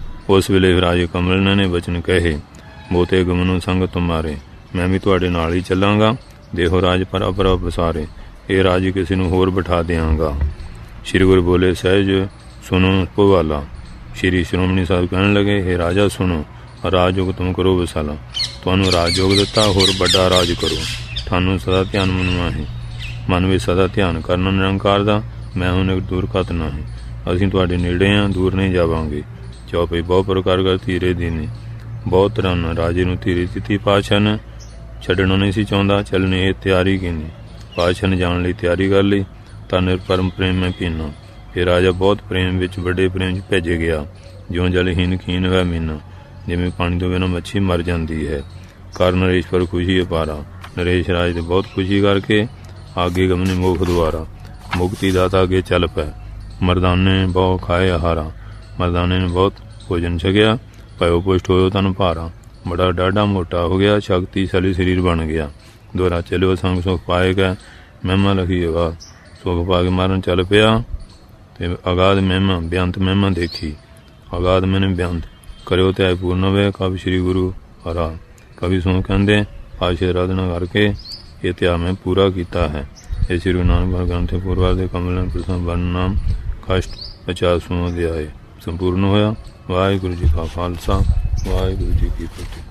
ਉਸ ਵੇਲੇ ਰਾਜੇ ਕਮਲ ਨੇ ਵਚਨ ਕਹੇ। ਮੋਤੇ ਗਮਨੋ ਸੰਗ ਤੁਮਾਰੇ। ਮੈਂ ਵੀ ਤੁਹਾਡੇ ਨਾਲ ਹੀ ਚੱਲਾਂਗਾ। ਦੇਹੋ ਰਾਜ ਪਰ ਅਪਰ ਬਸਾਰੇ। ਇਹ ਰਾਜ ਕਿਸੇ ਨੂੰ ਹੋਰ ਬਿਠਾ ਦਿਆਂਗਾ। ਸ਼੍ਰੀ ਗੁਰੂ ਬੋਲੇ ਸਹਿਜ ਸੁਣੋ ਭਵਾਲਾ। ਸ਼੍ਰੀ ਸ਼੍ਰੋਮਣੀ ਸਾਹਿਬ ਕਹਿਣ ਲੱਗੇ ਹੇ ਰਾਜਾ ਸੁਣੋ। ਰਾਜਯੋਗ ਤੁਮ ਕਰੋ ਵਿਸਾਲਾ। ਤੁਹਾਨੂੰ ਰਾਜਯੋਗ ਦਿੱਤਾ ਹੋਰ ਵੱਡਾ ਰਾਜ ਕਰੋ। ਤੁਹਾਨੂੰ ਸਦਾ ਧਿਆਨ ਮਨਵਾਹੀ। ਮਨ ਵਿੱਚ ਸਦਾ ਧਿਆਨ ਕਰਨਾ ਨਿਰੰਕਾਰ ਦਾ। ਮੈਂ ਹੁਣ ਇੱਕ ਦੂਰ ਕਤ ਨਹੀਂ। ਅਸੀਂ ਤੁਹਾਡੇ ਨੇੜੇ ਹਾਂ ਦੂਰ ਨਹੀਂ ਜਾਵਾਂਗੇ। ਚੌਪਈ ਬਹੁਤ ਪ੍ਰਕਾਰ ਕਰ ਧੀਰੇ ਦੀਨੇ। ਬਹੁਤ ਤਰ੍ਹਾਂ ਨਾਲ ਰਾਜੇ ਨੂੰ ਧੀਰੇ ਦਿੱਤੀ। ਪਾਤਸ਼ਾਹ ਨੇ ਛੱਡਣਾ ਨਹੀਂ ਸੀ ਚਾਹੁੰਦਾ। ਚੱਲਣੇ ਇਹ ਤਿਆਰੀ ਕੀਤੀ। ਪਾਤਸ਼ਾਹ ਨੇ ਜਾਣ ਲਈ ਤਿਆਰੀ ਕਰ ਲਈ। ਤਾਂ ਨਿਰਪਰਮ ਪ੍ਰੇਮ ਮੈਂ ਪੀਨਾ। ਫਿਰ ਰਾਜਾ ਬਹੁਤ ਪ੍ਰੇਮ ਵਿੱਚ ਵੱਡੇ ਪ੍ਰੇਮ 'ਚ ਭੇਜ ਗਿਆ। ਜਿਉਂ ਜਲਹੀਨ ਖੀਨ ਹੋਇਆ ਮੀਨਾ। ਜਿਵੇਂ ਪਾਣੀ ਤੋਂ ਬਿਨਾਂ ਮੱਛੀ ਮਰ ਜਾਂਦੀ ਹੈ। ਕਰ ਨਰੇਸ਼ ਪਰ ਖੁਸ਼ੀ ਅਪਾਰਾ। ਨਰੇਸ਼ ਰਾਜ ਤੇ ਬਹੁਤ ਖੁਸ਼ੀ ਕਰਕੇ ਆਗੇ ਗਮਨੇ ਮੋਖ ਦੁਆਰਾ। ਮੁਕਤੀ ਦਾਤਾ ਅੱਗੇ ਚੱਲ ਪੈ। ਮਰਦਾਨੇ ਬਹੁ ਖਾਏ ਆਹਾਰਾ। ਮਰਦਾਨੇ ਨੇ ਬਹੁਤ ਭੋਜਨ ਛਕਿਆ। ਭਇਓ ਪੁਸ਼ਟ ਹੋਇਓ ਤਨ ਭਾਰਾ। ਬੜਾ ਡਾਢਾ ਮੋਟਾ ਹੋ ਗਿਆ। ਸ਼ਕਤੀਸ਼ਾਲੀ ਸਰੀਰ ਬਣ ਗਿਆ। ਦੁਆਰਾ ਚਲਿਓ ਸੰਗ ਸੁਖ ਪਾਏ ਗਏ। ਮਹਿਮਾ ਲਖੀ ਅਗਾਧ। ਸੁਖ ਪਾ ਕੇ ਮਾਰਨ ਚੱਲ ਪਿਆ ਤੇ ਅਗਾਧ ਮਹਿਮਾ ਬੇਅੰਤ ਮਹਿਮਾ ਦੇਖੀ। ਅਗਾਧ ਮੈਨੇ ਬੇਅੰਤ ਕਰਿਓ ਤੇ ਪੂਰਨ ਹੋਵੇ। ਕਵ ਸ਼੍ਰੀ ਗੁਰੂ ਹਰਾ। ਕਵੀ ਸੋ ਕਹਿੰਦੇ ਪਾਤਸ਼ਾਹ ਆਰਾਧਨਾ ਕਰਕੇ ਇਹ ਧਿਆ ਮੈਂ ਪੂਰਾ ਕੀਤਾ ਹੈ। ਇਹ ਸ਼੍ਰੀ ਗੁਰੂ ਨਾਨਕ ਬਾਣੀ ਗ੍ਰੰਥ ਪੂਰਵਾ ਦੇ ਕਮਲ ਪ੍ਰਥਮ ਵਰਨ ਨਾਮ ਕਸ਼ਟ 50ਵਾਂ ਅਧਿਆਇ ਸੰਪੂਰਨ ਹੋਇਆ। ਵਾਹਿਗੁਰੂ ਜੀ ਕਾ ਖਾਲਸਾ ਵਾਹਿਗੁਰੂ ਜੀ ਕੀ ਫਤਿਹ।